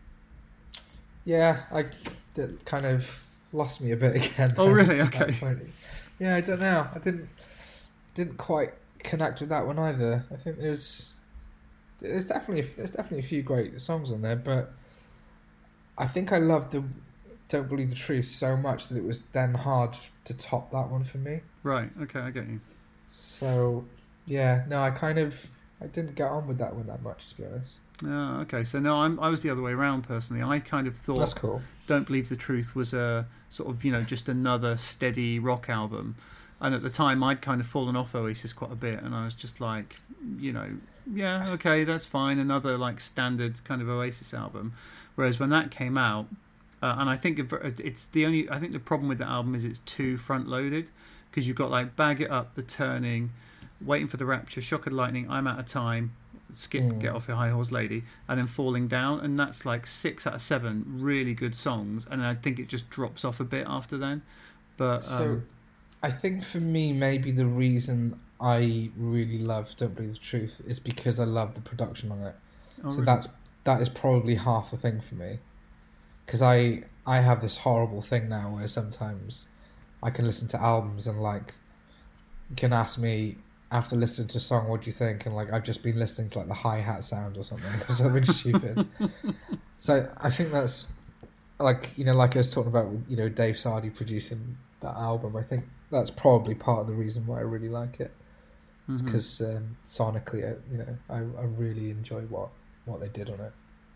Speaker 6: Yeah, I that kind of lost me a bit again.
Speaker 4: Oh, really?
Speaker 6: at that
Speaker 4: Okay.
Speaker 6: point. Yeah, I don't know. I didn't didn't quite connect with that one either. I think there's there's definitely there's definitely a few great songs on there, but I think I loved the Don't Believe the Truth so much that it was then hard to top that one for me.
Speaker 4: Right. Okay, I get you.
Speaker 6: So yeah, no, I kind of I didn't get on with that one that much, to be honest.
Speaker 4: Oh, okay. So no, I'm, I was the other way around personally. I kind of thought
Speaker 6: That's cool.
Speaker 4: Don't Believe the Truth was a sort of, you know, just another steady rock album. And at the time, I'd kind of fallen off Oasis quite a bit, and I was just like, you know, yeah, okay, that's fine. Another like standard kind of Oasis album. Whereas when that came out, uh, and I think it's the only, I think the problem with the album is it's too front loaded, because you've got like Bag It Up, The Turning, Waiting for the Rapture, Shock of Lightning, I'm Out of Time, Skip,
Speaker 6: Mm.
Speaker 4: Get Off Your High Horse Lady, and then Falling Down, and that's like six out of seven really good songs, and I think it just drops off a bit after then. But
Speaker 6: So
Speaker 4: um,
Speaker 6: I think for me, maybe the reason I really love Don't Believe the Truth is because I love the production on it.
Speaker 4: oh,
Speaker 6: So
Speaker 4: really?
Speaker 6: that's that is probably half the thing for me. Because I I have this horrible thing now where sometimes I can listen to albums and like you can ask me after listening to a song, what do you think? And like I've just been listening to like the hi-hat sound or something or something stupid. So I think that's like, you know, like I was talking about with, you know, Dave Sardi producing that album. I think that's probably part of the reason why I really like it.
Speaker 4: Mhm.
Speaker 6: Because um, sonically, I, you know, I, I really enjoy what, what they did on it.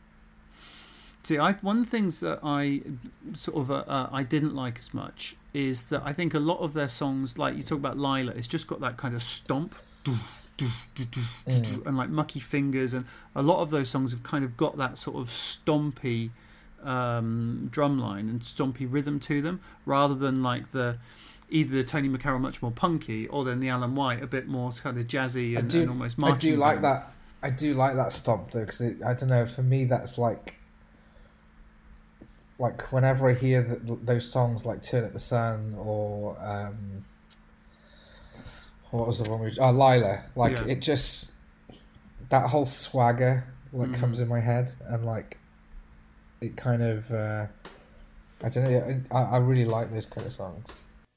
Speaker 4: See, I, one of the things that I sort of uh, uh, I didn't like as much is that I think a lot of their songs, like you talk about Lila, it's just got that kind of stomp,
Speaker 6: Mm.
Speaker 4: and like Mucky Fingers, and a lot of those songs have kind of got that sort of stompy um, drum line and stompy rhythm to them, rather than like the either the Tony McCarroll much more punky, or then the Alan White a bit more kind of jazzy
Speaker 6: I
Speaker 4: and,
Speaker 6: do,
Speaker 4: and almost
Speaker 6: I
Speaker 4: marching
Speaker 6: do like
Speaker 4: band.
Speaker 6: that. I do like that stomp though, because I don't know. For me, that's like, like whenever I hear the, those songs like "Turn Up the Sun" or um, what was the one we? Oh, Lila. Like
Speaker 4: Yeah.
Speaker 6: it just that whole swagger like
Speaker 4: Mhm.
Speaker 6: comes in my head, and like it kind of. Uh, I don't know. I, I really like those kind of songs.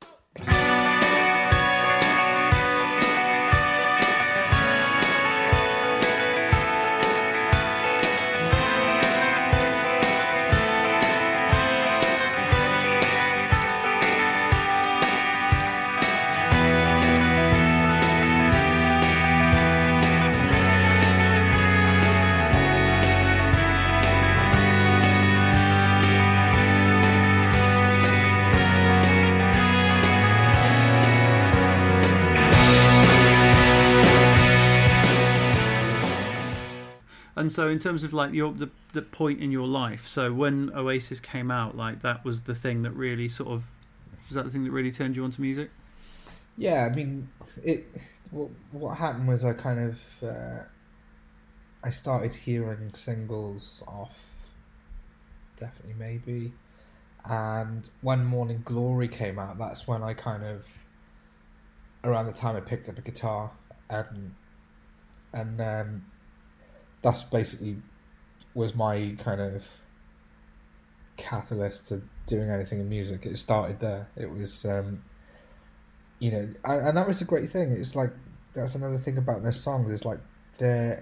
Speaker 4: And so, in terms of like your the, the point in your life, so when Oasis came out, like that was the thing that really sort of was that the thing that really turned you onto music?
Speaker 6: Yeah, I mean, it. What, what happened was I kind of uh, I started hearing singles off Definitely Maybe, and when Morning Glory came out, that's when I kind of around the time I picked up a guitar, and and um, that's basically was my kind of catalyst to doing anything in music. It started there. It was, um, you know, and, and that was a great thing. It's like that's another thing about their songs is like they're.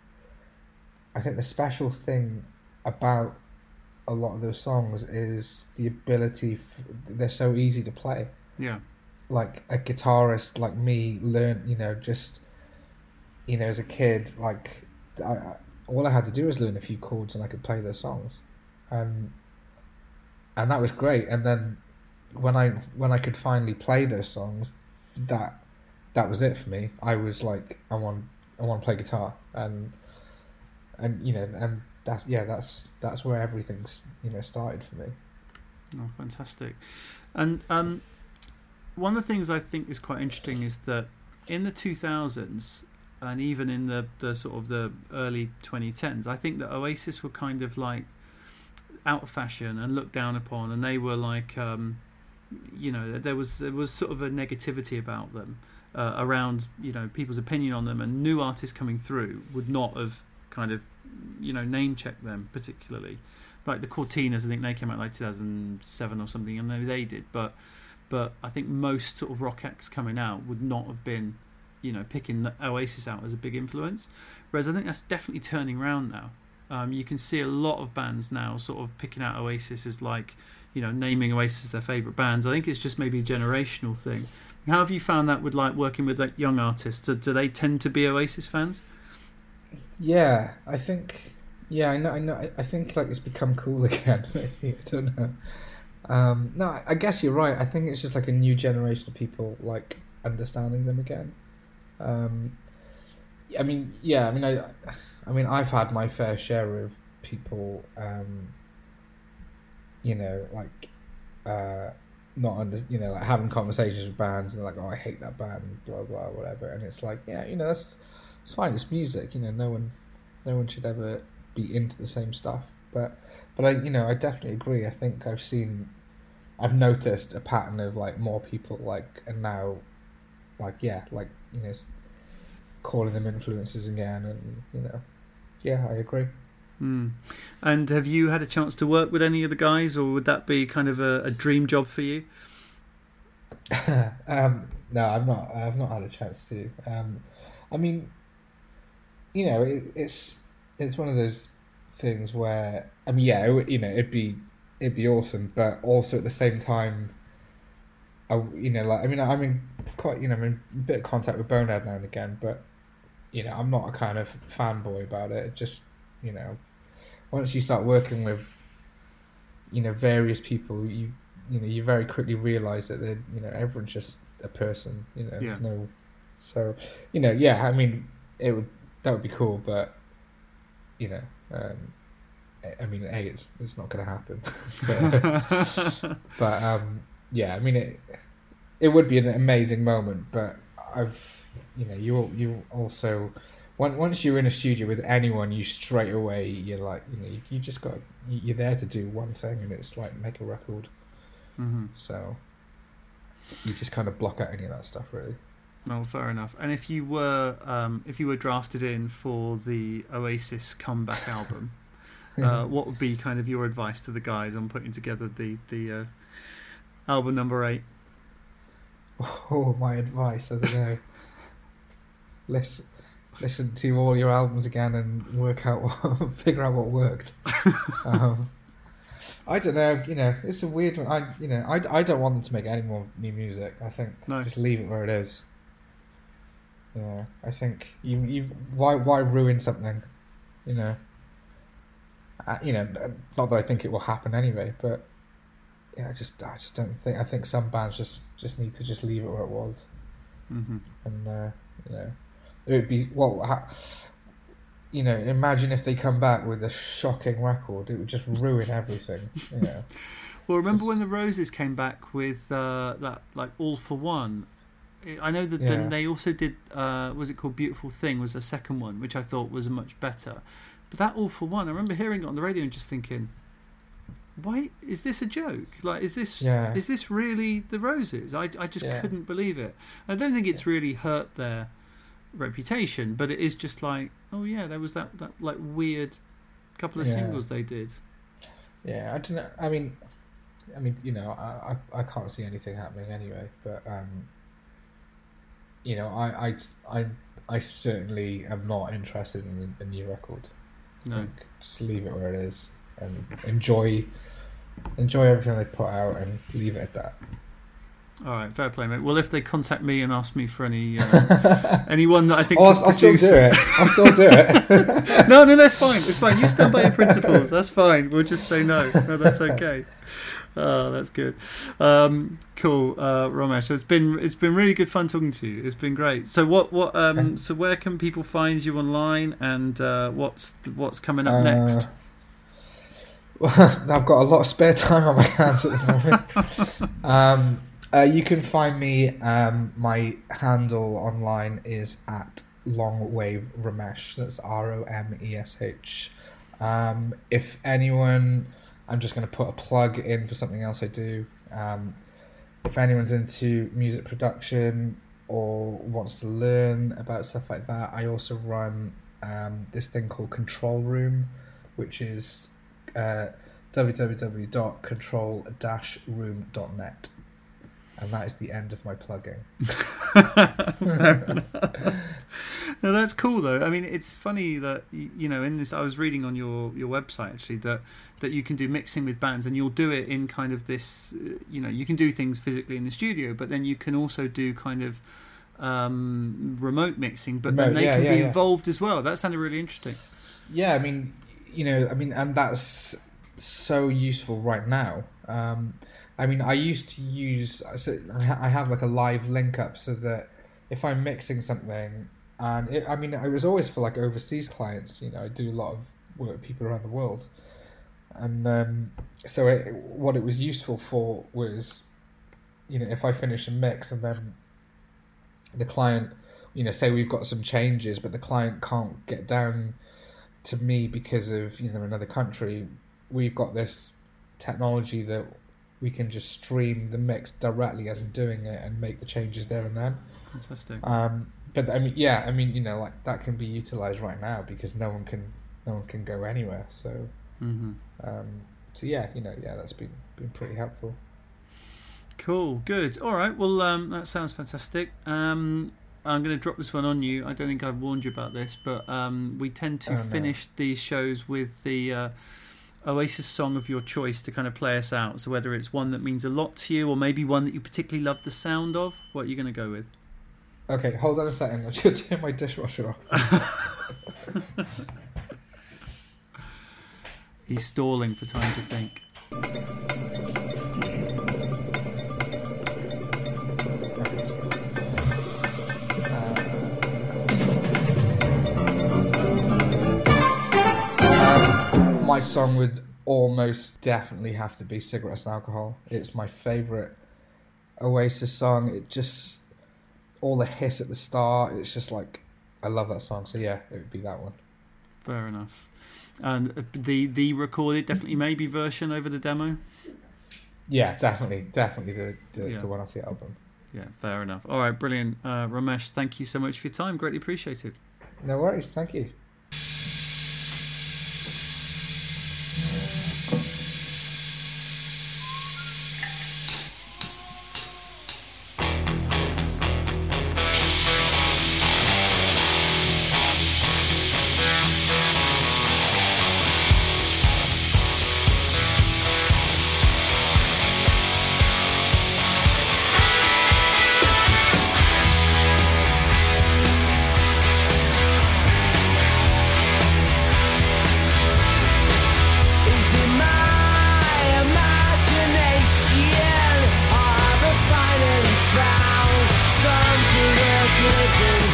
Speaker 6: I think the special thing about a lot of those songs is the ability. F- they're so easy to play.
Speaker 4: Yeah.
Speaker 6: Like a guitarist like me learned, you know, just you know, as a kid, like I, I, all I had to do was learn a few chords and I could play their songs, and and that was great. And then when I when I could finally play their songs, that that was it for me. I was like, I want I want to play guitar, and and you know, and that's yeah, that's that's where everything's you know started for me.
Speaker 4: Oh, fantastic! And um, one of the things I think is quite interesting is that in the two thousands and even in the, the sort of the early twenty tens, I think that Oasis were kind of like out of fashion and looked down upon, and they were like, um, you know, there was there was sort of a negativity about them uh, around you know people's opinion on them, and new artists coming through would not have kind of you know name checked them particularly. Like the Cortinas, I think they came out like two thousand seven or something, and they they did, but but I think most sort of rock acts coming out would not have been, you know, picking the Oasis out as a big influence. Whereas I think that's definitely turning around now. Um, you can see a lot of bands now sort of picking out Oasis as like, you know, naming Oasis their favourite bands. I think it's just maybe a generational thing. How have you found that with like working with like young artists? Do, do they tend to be Oasis fans?
Speaker 6: Yeah, I think. Yeah, I know. I know. I think like it's become cool again. Maybe I don't know. Um, no, I guess you're right. I think it's just like a new generation of people like understanding them again. Um, I mean, yeah. I mean, I, I mean, I've had my fair share of people, um, you know, like, uh, not under, you know, like having conversations with bands, and they're like, "Oh, I hate that band," blah blah, whatever. And it's like, yeah, you know, that's it's fine. It's music. You know, no one, no one should ever be into the same stuff. But, but I, you know, I definitely agree. I think I've seen, I've noticed a pattern of like more people like, and now, like, yeah, like, you know, calling them influences again, and you know, yeah, I agree.
Speaker 4: Mm. And have you had a chance to work with any of the guys, or would that be kind of a, a dream job for you?
Speaker 6: um, no, I've not. I've not had a chance to. Um, I mean, you know, it, it's it's one of those things where I mean, yeah, it, you know, it'd be it'd be awesome, but also at the same time, I, you know, like I mean, I'm in quite, you know, I'm in a bit of contact with Bonehead now and again, but you know, I'm not a kind of fanboy about it. It just, you know, once you start working with, you know, various people, you you know, you very quickly realise that they, you know, everyone's just a person. You know,
Speaker 4: Yeah.
Speaker 6: there's no, so you know, yeah. I mean, it would that would be cool, but you know, um, I- I mean, hey, it's it's not going to happen. but, but um, yeah, I mean, it it would be an amazing moment, but I've, you know, you you also. Once once you're in a studio with anyone, you straight away you're like, you know, you, you just got you're there to do one thing, and it's like make a record.
Speaker 4: Mm-hmm.
Speaker 6: So you just kind of block out any of that stuff, really.
Speaker 4: Well, fair enough. And if you were um, if you were drafted in for the Oasis comeback album, uh, what would be kind of your advice to the guys on putting together the the uh, album number eight?
Speaker 6: Oh, my advice, I don't know. Listen, listen to all your albums again and work out what, figure out what worked. um, I don't know. You know, it's a weird one. I, you know, I, I don't want them to make any more new music. I think
Speaker 4: No.
Speaker 6: just leave it where it is. Yeah, I think you you why why ruin something, you know. Uh, you know, not that I think it will happen anyway, but yeah, I just I just don't think. I think some bands just, just need to just leave it where it was,
Speaker 4: Mm-hmm.
Speaker 6: and uh, you know, it would be well. Ha, you know, imagine if they come back with a shocking record. It would just ruin everything. You know.
Speaker 4: Well, remember
Speaker 6: Just-
Speaker 4: when the Roses came back with uh, that like All for One? I know that
Speaker 6: Yeah.
Speaker 4: then they also did. Uh, was it called Beautiful Thing? Was the second one, which I thought was much better. But that All for One, I remember hearing it on the radio and just thinking, why is this a joke? Like, is this
Speaker 6: Yeah.
Speaker 4: is this really the Roses? I, I just
Speaker 6: Yeah.
Speaker 4: couldn't believe it. I don't think it's really hurt their reputation, but it is just like, oh yeah, there was that, that like weird couple of
Speaker 6: Yeah.
Speaker 4: singles they did.
Speaker 6: Yeah, I don't know. I mean, I mean, you know, I, I, I can't see anything happening anyway. But um, you know, I, I, I, I certainly am not interested in a new record. I
Speaker 4: No.
Speaker 6: think just leave it where it is and enjoy, enjoy everything they put out and leave it at that.
Speaker 4: All right, fair play, mate. Well, if they contact me and ask me for any uh, anyone that I think
Speaker 6: Oh,
Speaker 4: could
Speaker 6: I'll, I'll still
Speaker 4: produce
Speaker 6: do it. I'll still do it.
Speaker 4: no, no, that's fine. It's fine. You stand by your principles. That's fine. We'll just say no. No, that's okay. Oh, that's good. Um, cool, uh, Romesh. It's been it's been really good fun talking to you. It's been great. So what what um so where can people find you online, and uh, what's what's coming up
Speaker 6: Uh,
Speaker 4: next?
Speaker 6: Well, I've got a lot of spare time on my hands at the moment. um, uh, you can find me. Um, my handle online is at Longwave Ramesh. That's R O M E S H. Um, if anyone, I'm just going to put a plug in for something else I do. Um, if anyone's into music production or wants to learn about stuff like that, I also run um, this thing called Control Room, which is uh, w w w dot control dash room dot net. And that is the end of my plugging.
Speaker 4: Fair enough. No, that's cool though. I mean, it's funny that y- you know, in this, I was reading on your, your website actually that that you can do mixing with bands, and you'll do it in kind of this. uh, You know, you can do things physically in the studio, but then you can also do kind of um, remote mixing. But then
Speaker 6: Remote,
Speaker 4: they
Speaker 6: yeah,
Speaker 4: can
Speaker 6: yeah,
Speaker 4: be
Speaker 6: yeah.
Speaker 4: involved as well. That sounded really interesting.
Speaker 6: Yeah, I mean, you know, I mean, and that's so useful right now. Um, I mean, I used to use, so I ha- I have like a live link up so that if I'm mixing something, and it, I mean, it was always for like overseas clients. You know, I do a lot of work with people around the world, and um, so it, what it was useful for was, you know, if I finish a mix and then the client, you know, say we've got some changes, but the client can't get down to me because of, you know, another country, we've got this technology that we can just stream the mix directly as I'm doing it and make the changes there and then.
Speaker 4: Fantastic.
Speaker 6: Um, but I mean, yeah, I mean, you know, like that can be utilized right now because no one can, no one can go anywhere. So,
Speaker 4: hmm
Speaker 6: um, so yeah, you know, yeah, that's been been pretty helpful.
Speaker 4: Cool, good. All right, well, um, that sounds fantastic. Um, I'm going to drop this one on you. I don't think I've warned you about this, but um, we tend to
Speaker 6: Oh, no.
Speaker 4: finish these shows with the uh, Oasis song of your choice to kind of play us out. So whether it's one that means a lot to you or maybe one that you particularly love the sound of, what are you going to go with?
Speaker 6: Okay, hold on a second. I should turn my dishwasher off.
Speaker 4: He's stalling for time to think.
Speaker 6: Um, my song would almost definitely have to be Cigarettes and Alcohol. It's my favourite Oasis song. It just, all the hiss at the start, it's just like, I love that song. So yeah, it would be that one.
Speaker 4: Fair enough. And the the recorded, definitely maybe version over the demo?
Speaker 6: Yeah, definitely, definitely the, the,
Speaker 4: Yeah.
Speaker 6: the one off the album.
Speaker 4: Yeah, fair enough. All right, brilliant. Uh, Ramesh, thank you so much for your time. Greatly appreciated.
Speaker 6: No worries, thank you.
Speaker 5: Is it my imagination, or have I finally found something worth living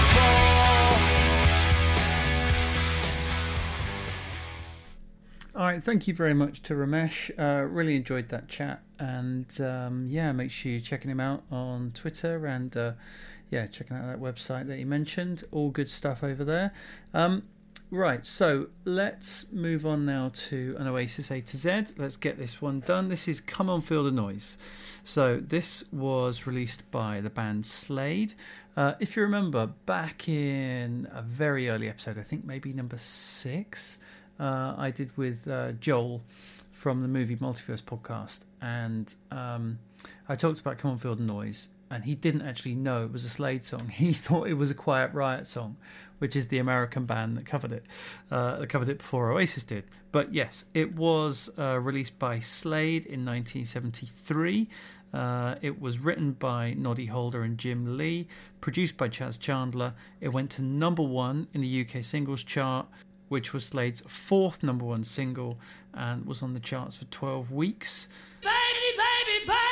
Speaker 5: for?
Speaker 4: All right, thank you very much to Ramesh. Uh, really enjoyed that chat, and um, yeah, make sure you're checking him out on Twitter and uh, yeah, checking out that website that he mentioned. All good stuff over there. Um, Right, so let's move on now to an Oasis A to Z. Let's get this one done. This is Come On Feel the Noise. So this was released by the band Slade. Uh, if you remember, back in a very early episode, I think maybe number six, uh, I did with uh, Joel from the Movie Multiverse podcast. And um, I talked about Come On Feel the Noise. And he didn't actually know it was a Slade song. He thought it was a Quiet Riot song, which is the American band that covered it. Uh, that covered it before Oasis did. But yes, it was uh, released by Slade in nineteen seventy-three. Uh, it was written by Noddy Holder and Jim Lee, produced by Chaz Chandler. It went to number one in the U K singles chart, which was Slade's fourth number one single, and was on the charts for twelve weeks.
Speaker 5: Baby, baby, baby!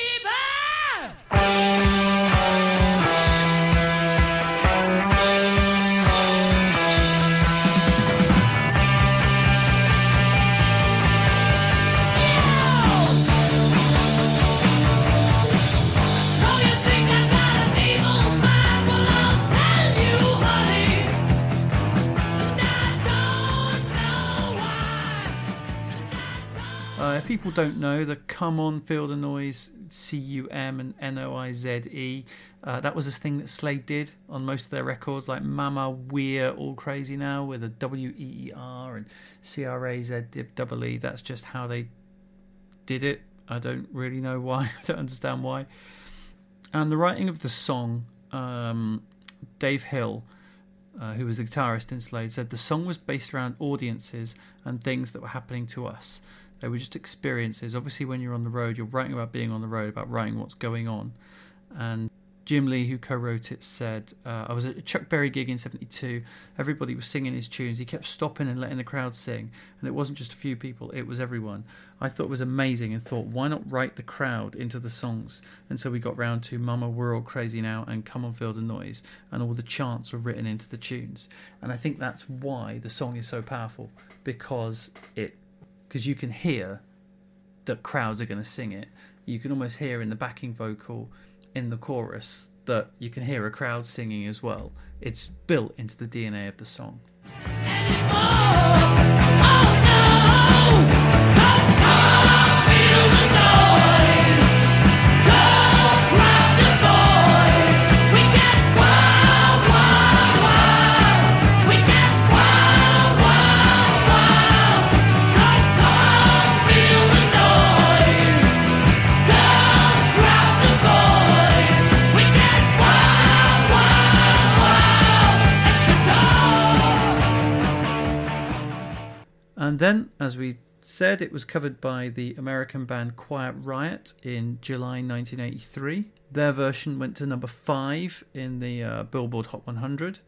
Speaker 4: Uh, if people don't know, the Come On Feel the Noise, C U M and N O I Z E, uh, that was a thing that Slade did on most of their records, like Mama, We're All Crazy Now with a W E E R and C R A Z double E. That's just how they did it. I don't really know why. I don't understand why. And the writing of the song, um, Dave Hill, uh, who was the guitarist in Slade, said the song was based around audiences and things that were happening to us. They were just experiences. Obviously, when you're on the road, you're writing about being on the road, about writing what's going on. And Jim Lee, who co-wrote it, said, uh, I was at a Chuck Berry gig in seventy-two. Everybody was singing his tunes. He kept stopping and letting the crowd sing. And it wasn't just a few people, it was everyone. I thought it was amazing and thought, why not write the crowd into the songs? And so we got round to Mama, We're All Crazy Now and Come On Feel the Noise. And all the chants were written into the tunes. And I think that's why the song is so powerful. Because it because you can hear that crowds are going to sing it. You can almost hear in the backing vocal, in the chorus, that you can hear a crowd singing as well. It's built into the D N A of the song. And then, as we said, it was covered by the American band Quiet Riot in July nineteen eighty-three. Their version went to number five in the uh, Billboard Hot one hundred.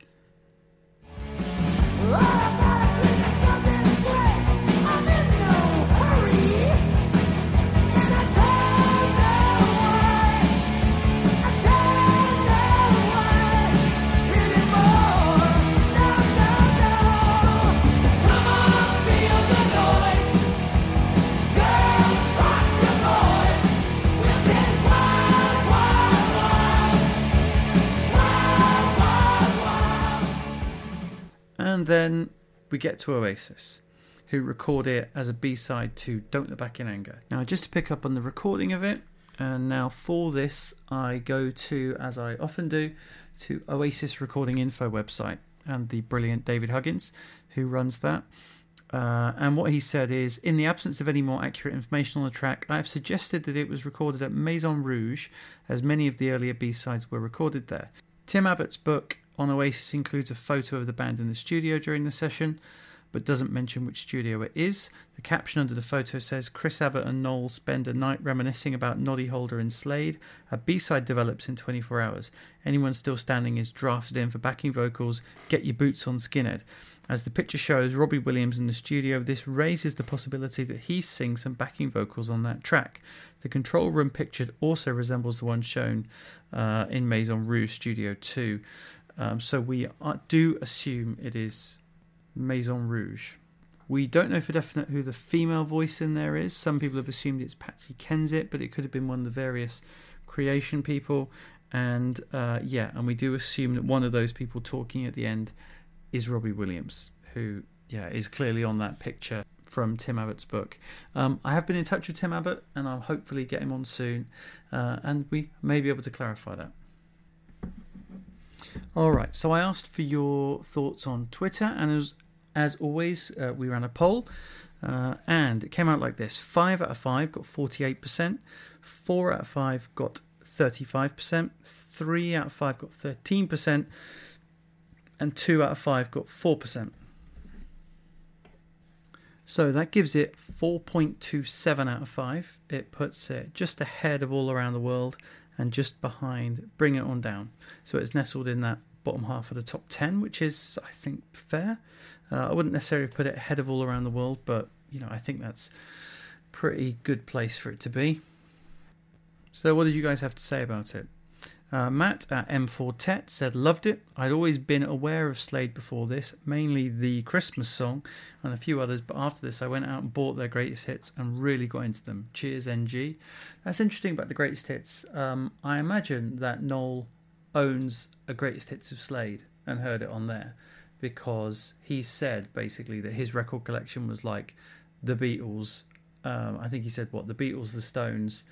Speaker 4: And then we get to Oasis, who record it as a B-side to Don't Look Back in Anger. Now, just to pick up on the recording of it, and now for this, I go to, as I often do, to Oasis Recording Info website and the brilliant David Huggins, who runs that. Uh, and what he said is, in the absence of any more accurate information on the track, I have suggested that it was recorded at Maison Rouge, as many of the earlier B-sides were recorded there. Tim Abbott's book on Oasis includes a photo of the band in the studio during the session, but doesn't mention which studio it is. The caption under the photo says, Chris Abbott and Noel spend a night reminiscing about Noddy Holder and Slade. A B-side develops in twenty-four hours. Anyone still standing is drafted in for backing vocals. Get your boots on, skinhead. As the picture shows Robbie Williams in the studio, this raises the possibility that he sings some backing vocals on that track. The control room pictured also resembles the one shown uh, in Maison Rouge Studio two. Um, so we are, do assume it is Maison Rouge. We don't know for definite who the female voice in there is. Some people have assumed it's Patsy Kensit, but it could have been one of the various creation people. And uh, yeah, and we do assume that one of those people talking at the end is Robbie Williams, who yeah is clearly on that picture from Tim Abbott's book. Um, I have been in touch with Tim Abbott, and I'll hopefully get him on soon, uh, and we may be able to clarify that. All right, so I asked for your thoughts on Twitter, and as, as always, uh, we ran a poll, uh, and it came out like this. Five out of five got forty-eight percent, four out of five got thirty-five percent, three out of five got thirteen percent, and two out of five got four percent. So that gives it four point two seven out of five. It puts it just ahead of All Around the World and just behind Bring It On Down. So it's nestled in that bottom half of the top ten, which is, I think, fair. Uh, I wouldn't necessarily put it ahead of All Around the World, but you know, I think that's a pretty good place for it to be. So what did you guys have to say about it? Uh, Matt at M four Tet said, loved it. I'd always been aware of Slade before this, mainly the Christmas song and a few others, but after this I went out and bought their greatest hits and really got into them. Cheers, N G. That's interesting about the greatest hits. Um, I imagine that Noel owns a greatest hits of Slade and heard it on there, because he said basically that his record collection was like the Beatles. Um, I think he said what? The Beatles, the Stones,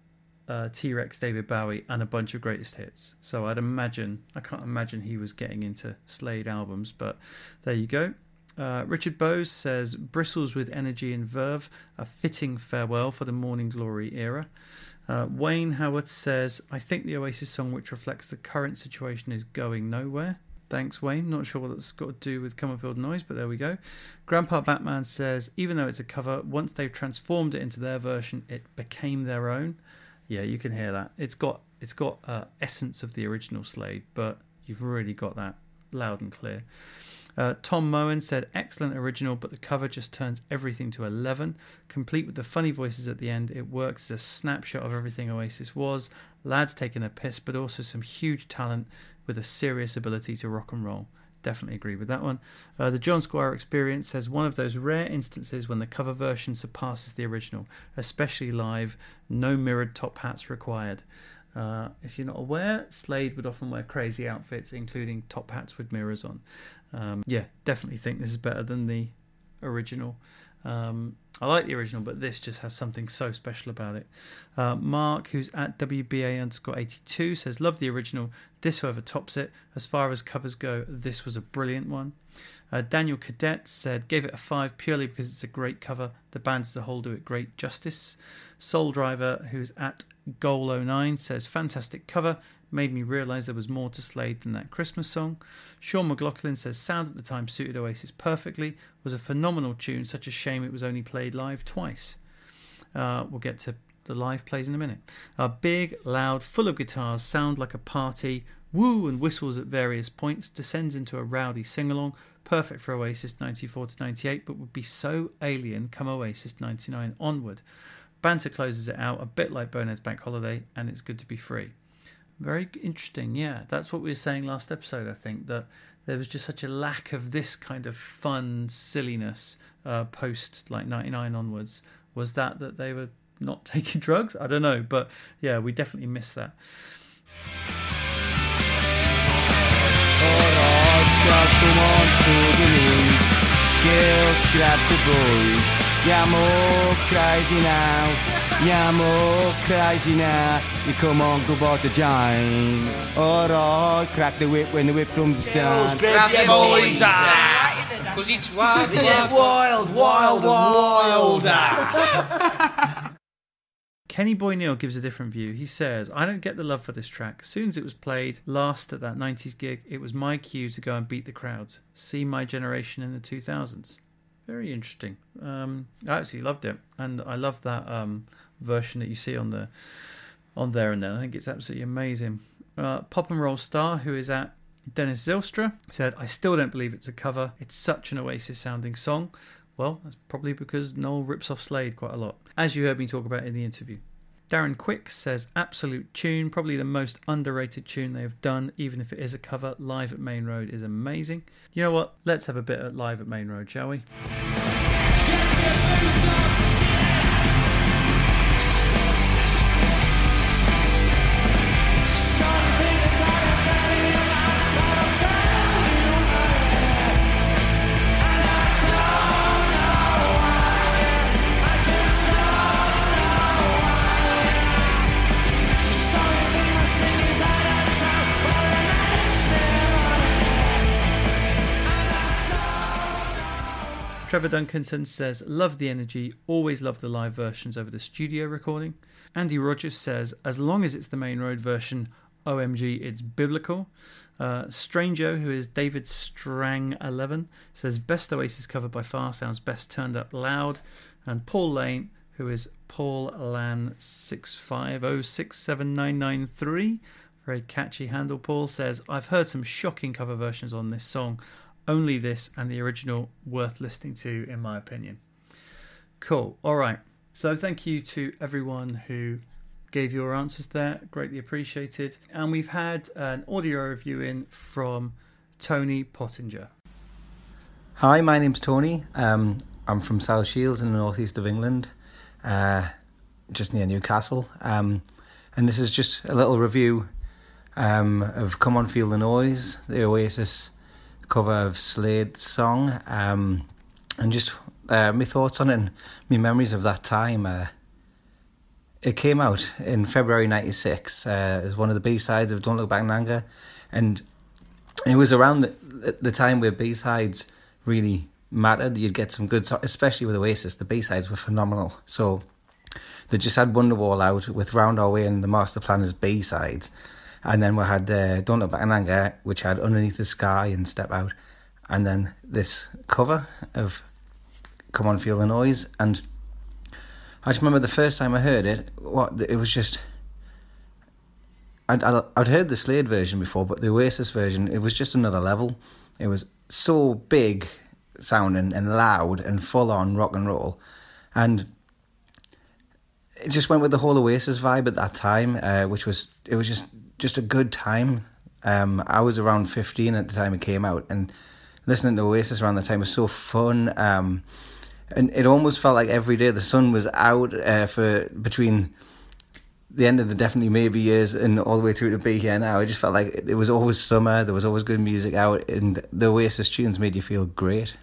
Speaker 4: Uh, T-Rex, David Bowie, and a bunch of greatest hits. So I'd imagine, I can't imagine he was getting into Slade albums, but there you go. Uh, Richard Bowes says, bristles with energy and verve, a fitting farewell for the Morning Glory era. Uh, Wayne Howard says, I think the Oasis song which reflects the current situation is going nowhere. Thanks, Wayne. Not sure what that's got to do with Commonfield Noise, but there we go. Grandpa Batman says, even though it's a cover, once they've transformed it into their version, it became their own. Yeah, you can hear that. It's got it's got uh, essence of the original Slade, but you've really got that loud and clear. Uh, Tom Moen said, excellent original, but the cover just turns everything to eleven. Complete with the funny voices at the end, it works as a snapshot of everything Oasis was. Lads taking a piss, but also some huge talent with a serious ability to rock and roll. Definitely agree with that one. Uh, the John Squire Experience says, one of those rare instances when the cover version surpasses the original, especially live. No mirrored top hats required. Uh, if you're not aware, Slade would often wear crazy outfits, including top hats with mirrors on. Um, yeah, definitely think this is better than the original. Um, I like the original, but this just has something so special about it. Uh, Mark, who's at W B A underscore eighty-two, says, love the original. This, however, tops it. As far as covers go, this was a brilliant one. Uh, Daniel Cadet said, gave it a five purely because it's a great cover. The band as a whole do it great justice. Soul Driver, who's at Goal oh nine, says, fantastic cover. Made me realise there was more to Slade than that Christmas song. Sean McLaughlin says, sound at the time suited Oasis perfectly. Was a phenomenal tune. Such a shame it was only played live twice. Uh, we'll get to the live plays in a minute. Uh, big, loud, full of guitars, sound like a party. Woo and whistles at various points. Descends into a rowdy sing-along. Perfect for Oasis ninety-four to ninety-eight, but would be so alien come Oasis ninety-nine onward. Banter closes it out, a bit like Bonehead's Bank Holiday, and it's good to be free. Very interesting, yeah. That's what we were saying last episode, I think, that there was just such a lack of this kind of fun silliness uh, post like ninety-nine onwards. Was that that they were not taking drugs? I don't know, but yeah, we definitely missed that.
Speaker 7: Girls grab the boys. You're all crazy now. You're all crazy now. You come on, go about the giant. Alright, crack the whip when the whip comes down.
Speaker 8: Girls grab your boys. Because it's wild,
Speaker 7: wild, wild, wild, wilder.
Speaker 4: Kenny Boy Neal gives a different view. He says, I don't get the love for this track. As soon as it was played last at that nineties gig, it was my cue to go and beat the crowds. See My Generation in the two thousands. Very interesting. Um, I actually loved it. And I love that um, version that you see on the on there and then. I think it's absolutely amazing. Uh, Pop and Roll Star, who is at Dennis Zylstra, said, I still don't believe it's a cover. It's such an Oasis sounding song. Well, that's probably because Noel rips off Slade quite a lot, as you heard me talk about in the interview. Darren Quick says, absolute tune, probably the most underrated tune they have done, even if it is a cover. Live at Main Road is amazing. You know what? Let's have a bit at Live at Main Road, shall we?
Speaker 5: I
Speaker 4: Trevor Duncanson says, love the energy, always love the live versions over the studio recording. Andy Rogers says, as long as it's the Main Road version, O M G, it's biblical. Uh, Stranger, who is David Strang eleven, says, best Oasis cover by far, sounds best turned up loud. And Paul Lane, who is Paul Lan six five zero six seven nine nine three, very catchy handle, Paul, says, I've heard some shocking cover versions on this song. Only this and the original worth listening to, in my opinion. Cool. All right. So thank you to everyone who gave your answers there. Greatly appreciated. And we've had an audio review in from Tony Pottinger.
Speaker 9: Hi, my name's Tony. Um, I'm from South Shields in the northeast of England, uh, just near Newcastle. Um, and this is just a little review um, of Come On Feel the Noise, the Oasis cover of Slade's song, um, and just uh, my thoughts on it and my memories of that time. Uh, it came out in February ninety-six uh, as one of the B-sides of Don't Look Back in Anger, and it was around the, the time where B-sides really mattered. You'd get some good songs, especially with Oasis. The B-sides were phenomenal. So they just had Wonderwall out with Round Our Way and The Master Plan as B-sides. And then we had uh, Don't Look Back in Anger, which had Underneath the Sky and Step Out. And then this cover of Come On Feel the Noise. And I just remember the first time I heard it, what it was just... I'd, I'd heard the Slade version before, but the Oasis version, it was just another level. It was so big sounding and loud and full-on rock and roll. And it just went with the whole Oasis vibe at that time, uh, which was... It was just... just a good time. Um, I was around fifteen at the time it came out, and listening to Oasis around that time was so fun. Um, and it almost felt like every day the sun was out uh, for between the end of the Definitely Maybe years and all the way through to Be Here Now. It just felt like it was always summer, there was always good music out, and the Oasis tunes made you feel great.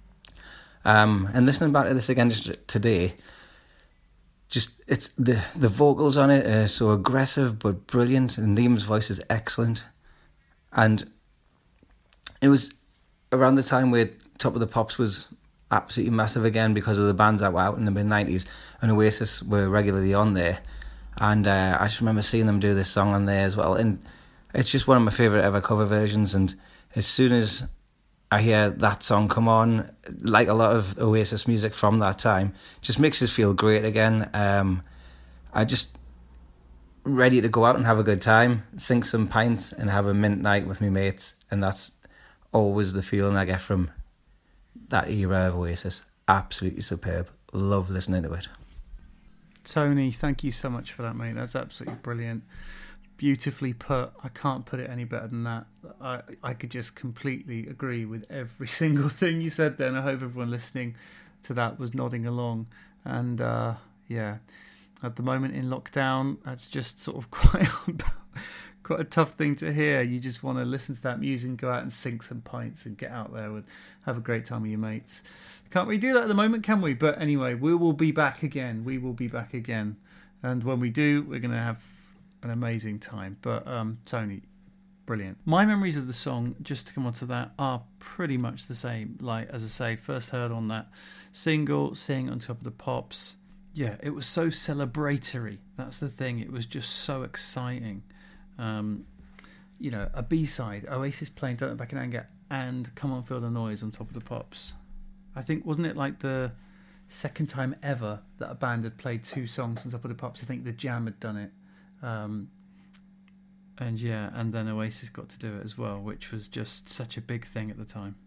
Speaker 9: Um, and listening back to this again just today, Just it's the the vocals on it are so aggressive but brilliant, and Liam's voice is excellent. And it was around the time where Top of the Pops was absolutely massive again because of the bands that were out in the mid nineties, and Oasis were regularly on there. And uh, I just remember seeing them do this song on there as well, and it's just one of my favourite ever cover versions. And as soon as I hear that song come on, like a lot of Oasis music from that time, just makes us feel great again. Um, I just ready to go out and have a good time, sink some pints and have a mint night with my mates, and that's always the feeling I get from that era of Oasis. Absolutely superb. Love listening to it.
Speaker 4: Tony, thank you so much for that, mate. That's absolutely brilliant. Beautifully put. I can't put it any better than that. I I could just completely agree with every single thing you said there, and I hope everyone listening to that was nodding along. And uh, yeah, at the moment in lockdown, that's just sort of quite quite a tough thing to hear. You just want to listen to that music, go out and sink some pints and get out there and have a great time with your mates. Can't really do that at the moment, can we? But anyway, we will be back again. We will be back again. And when we do, we're going to have an amazing time. But um, Tony, brilliant. My memories of the song, just to come on to that, are pretty much the same. Like, as I say, first heard on that single, seeing it on Top of the Pops. Yeah, it was so celebratory. That's the thing. It was just so exciting. Um, you know, a B-side, Oasis playing Don't Look Back in Anger and Come On Feel the Noise on Top of the Pops. I think, wasn't it like the second time ever that a band had played two songs on Top of the Pops? I think The Jam had done it. Um, and yeah, and then Oasis got to do it as well, which was just such a big thing at the time.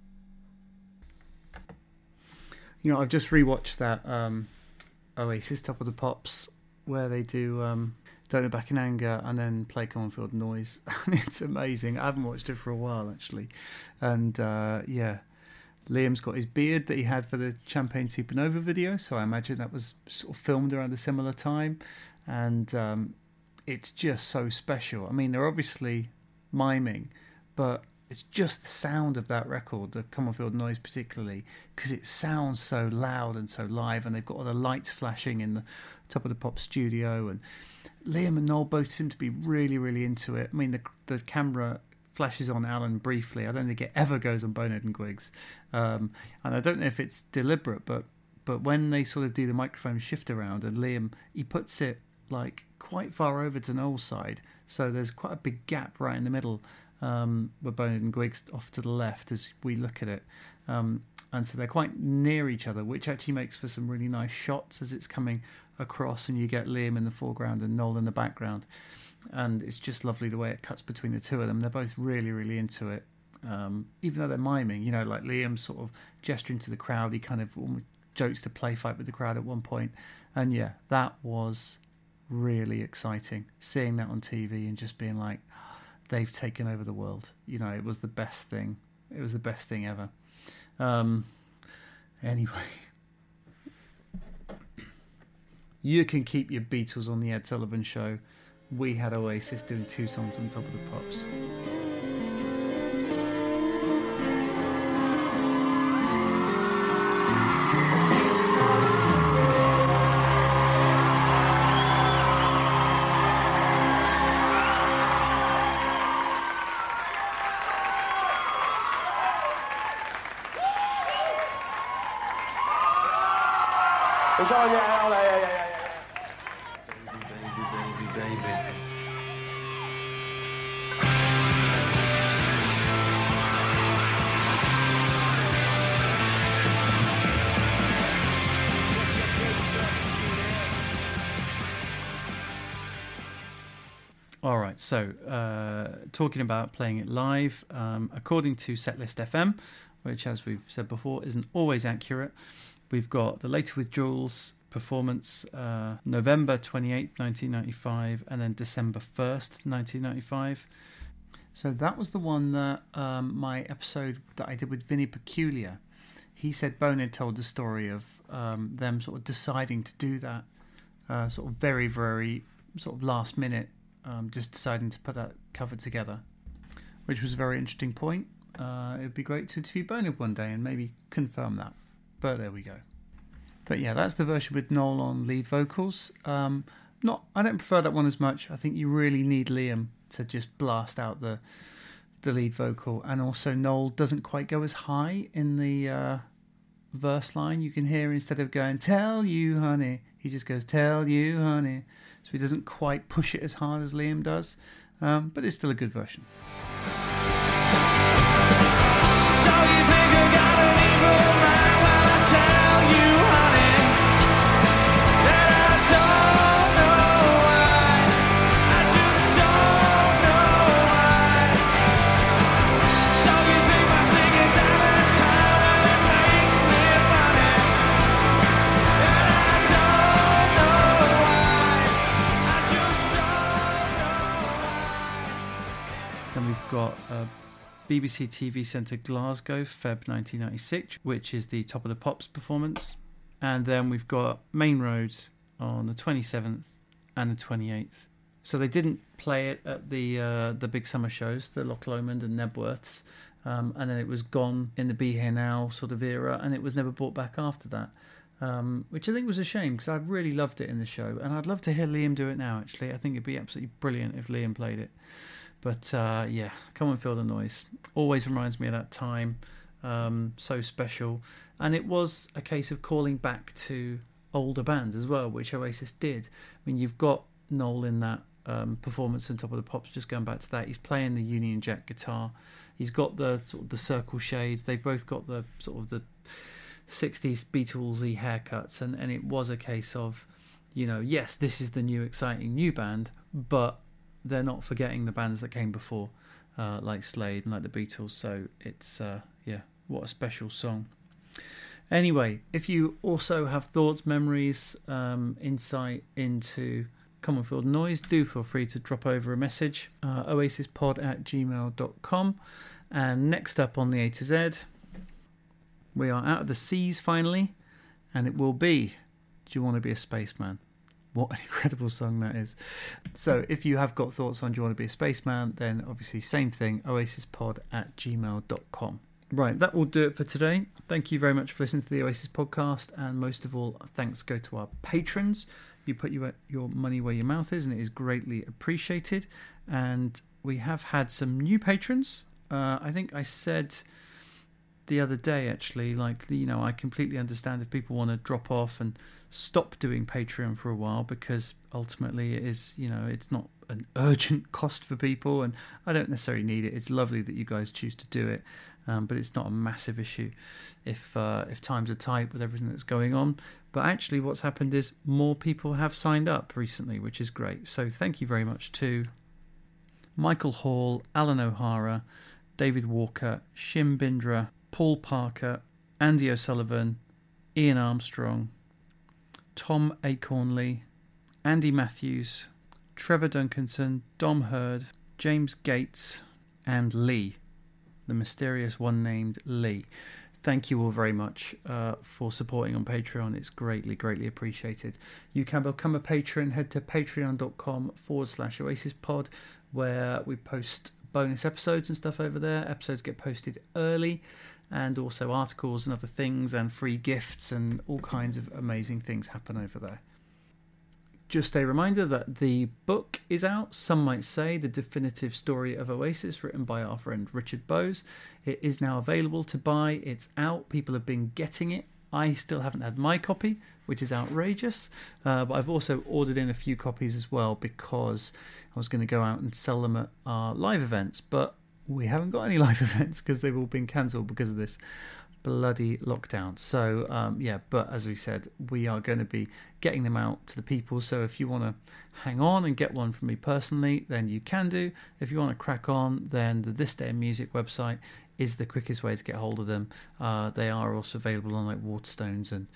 Speaker 4: You know, I've just rewatched that um, Oasis Top of the Pops where they do um, Don't Look Back in Anger and then play Come On Feel the Noise. And it's amazing. I haven't watched it for a while, actually. And uh, yeah, Liam's got his beard that he had for the Champagne Supernova video, so I imagine that was sort of filmed around a similar time. And um, it's just so special. I mean, they're obviously miming, but it's just the sound of that record, the Come On Feel the Noise particularly, because it sounds so loud and so live, and they've got all the lights flashing in the Top of the Pop studio, and Liam and Noel both seem to be really, really into it. I mean, the the camera flashes on Alan briefly. I don't think it ever goes on Bonehead and Griggs. Um, and I don't know if it's deliberate, but but when they sort of do the microphone shift around and Liam, he puts it like quite far over to Noel's side. So there's quite a big gap right in the middle um, with Bonehead and Griggs off to the left as we look at it. Um, and so they're quite near each other, which actually makes for some really nice shots as it's coming across and you get Liam in the foreground and Noel in the background. And it's just lovely the way it cuts between the two of them. They're both really, really into it. Um, even though they're miming, you know, like Liam sort of gesturing to the crowd. He kind of almost jokes to play fight with the crowd at one point. And yeah, that was really exciting. Seeing that on T V and just being like, they've taken over the world. You know, it was the best thing. It was the best thing ever. Um, anyway. You can keep your Beatles on the Ed Sullivan Show. We had Oasis doing two songs on Top of the Pops.
Speaker 5: It's all, yeah, all, yeah, yeah, yeah, yeah.
Speaker 2: Baby, baby, baby.
Speaker 4: All right, so uh, talking about playing it live, um, according to Setlist F M, which, as we've said before, isn't always accurate, we've got the Later Withdrawals performance uh, November twenty-eighth, nineteen ninety-five, and then December first, nineteen ninety-five. So that was the one that um, my episode that I did with Vinny Peculiar, he said Bonehead told the story of um, them sort of deciding to do that uh, sort of very, very sort of last minute. Um, just deciding to put that cover together, which was a very interesting point. Uh, it would be great to interview Bonehead one day and maybe confirm that. But there we go. But yeah, that's the version with Noel on lead vocals. Um, not, I don't prefer that one as much. I think you really need Liam to just blast out the the lead vocal, and also Noel doesn't quite go as high in the uh, verse line. You can hear instead of going "Tell you, honey," he just goes "Tell you, honey." So he doesn't quite push it as hard as Liam does, um, but it's still a good version.
Speaker 5: So you think I got an evil mind when I tell you, honey, that I don't know why. I just don't know why. So you think my singing's out of time and it makes me money, and I don't know why. I just don't know why.
Speaker 4: Then we've got uh, B B C T V Centre Glasgow, February nineteen ninety-six, which is the Top of the Pops performance. And then we've got Main Road on the twenty-seventh and the twenty-eighth. So they didn't play it at the uh, the big summer shows, the Loch Lomond and Nebworths. Um, and then it was gone in the Be Here Now sort of era, and it was never brought back after that. Um, which I think was a shame, because I really loved it in the show. And I'd love to hear Liam do it now, actually. I think it'd be absolutely brilliant if Liam played it. But uh, yeah, Come and Feel the Noise always reminds me of that time. Um, so special. And it was a case of calling back to older bands as well, which Oasis did. I mean, you've got Noel in that um, performance on Top of the Pops, just going back to that. He's playing the Union Jack guitar. He's got the sort of the circle shades. They've both got the sort of the sixties Beatlesy haircuts. And, and it was a case of, you know, yes, this is the new exciting new band, but they're not forgetting the bands that came before, uh, like Slade and like the Beatles. So it's, uh, yeah, what a special song. Anyway, if you also have thoughts, memories, um, insight into Come and Feel the Noise, do feel free to drop over a message, uh, oasispod at gmail dot com. And next up on the A to Z, we are out of the seas finally, and it will be Do You Want to Be a Spaceman? What an incredible song that is. So if you have got thoughts on Do You Want to Be a Spaceman, then obviously same thing, oasispod at gmail dot com. Right, that will do it for today. Thank you very much for listening to the Oasis podcast, and most of all, thanks go to our patrons. You put your, your money where your mouth is, and it is greatly appreciated. And we have had some new patrons. Uh, I think I said the other day, actually, like, you know, I completely understand if people want to drop off and stop doing Patreon for a while, because ultimately it is, you know, it's not an urgent cost for people, and I don't necessarily need it. It's lovely that you guys choose to do it, um, but it's not a massive issue if uh, if times are tight with everything that's going on. But actually what's happened is more people have signed up recently, which is great. So thank you very much to Michael Hall, Alan O'Hara, David Walker, Shim Bindra, Paul Parker, Andy O'Sullivan, Ian Armstrong, Tom Acornley, Andy Matthews, Trevor Duncanson, Dom Hurd, James Gates, and Lee, the mysterious one named Lee. Thank you all very much uh, for supporting on Patreon. It's greatly, greatly appreciated. You can become a patron. Head to patreon.com forward slash Oasis Pod, where we post bonus episodes and stuff over there. Episodes get posted early, and also articles and other things, and free gifts, and all kinds of amazing things happen over there. Just a reminder that the book is out, some might say, The Definitive Story of Oasis, written by our friend Richard Bowes. It is now available to buy. It's out. People have been getting it. I still haven't had my copy, which is outrageous. Uh, but I've also ordered in a few copies as well, because I was going to go out and sell them at our live events. But we haven't got any live events because they've all been cancelled because of this bloody lockdown. So um, yeah, but as we said, we are going to be getting them out to the people. So if you want to hang on and get one from me personally, then you can do. If you want to crack on, then the This Day in Music website is the quickest way to get hold of them. Uh, they are also available on like Waterstones and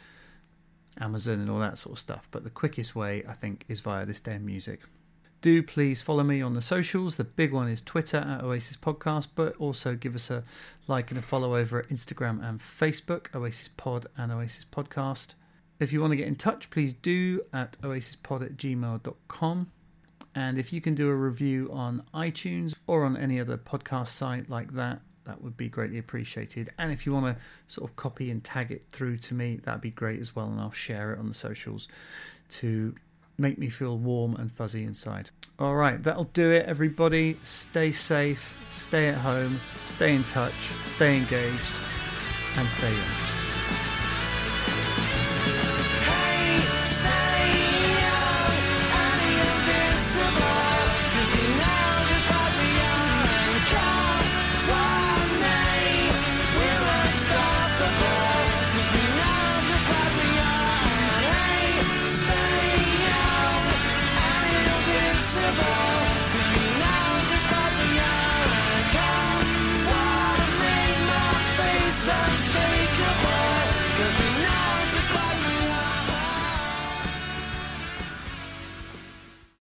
Speaker 4: Amazon and all that sort of stuff. But the quickest way, I think, is via This Day in Music. Do please follow me on the socials. The big one is Twitter at Oasis Podcast, but also give us a like and a follow over at Instagram and Facebook, Oasis Pod and Oasis Podcast. If you want to get in touch, please do at oasispod at gmail dot com. And if you can do a review on iTunes or on any other podcast site like that, that would be greatly appreciated. And if you want to sort of copy and tag it through to me, that'd be great as well, and I'll share it on the socials to make me feel warm and fuzzy inside. All right, that'll do it, everybody. Stay safe, stay at home, stay in touch, stay engaged, and stay young.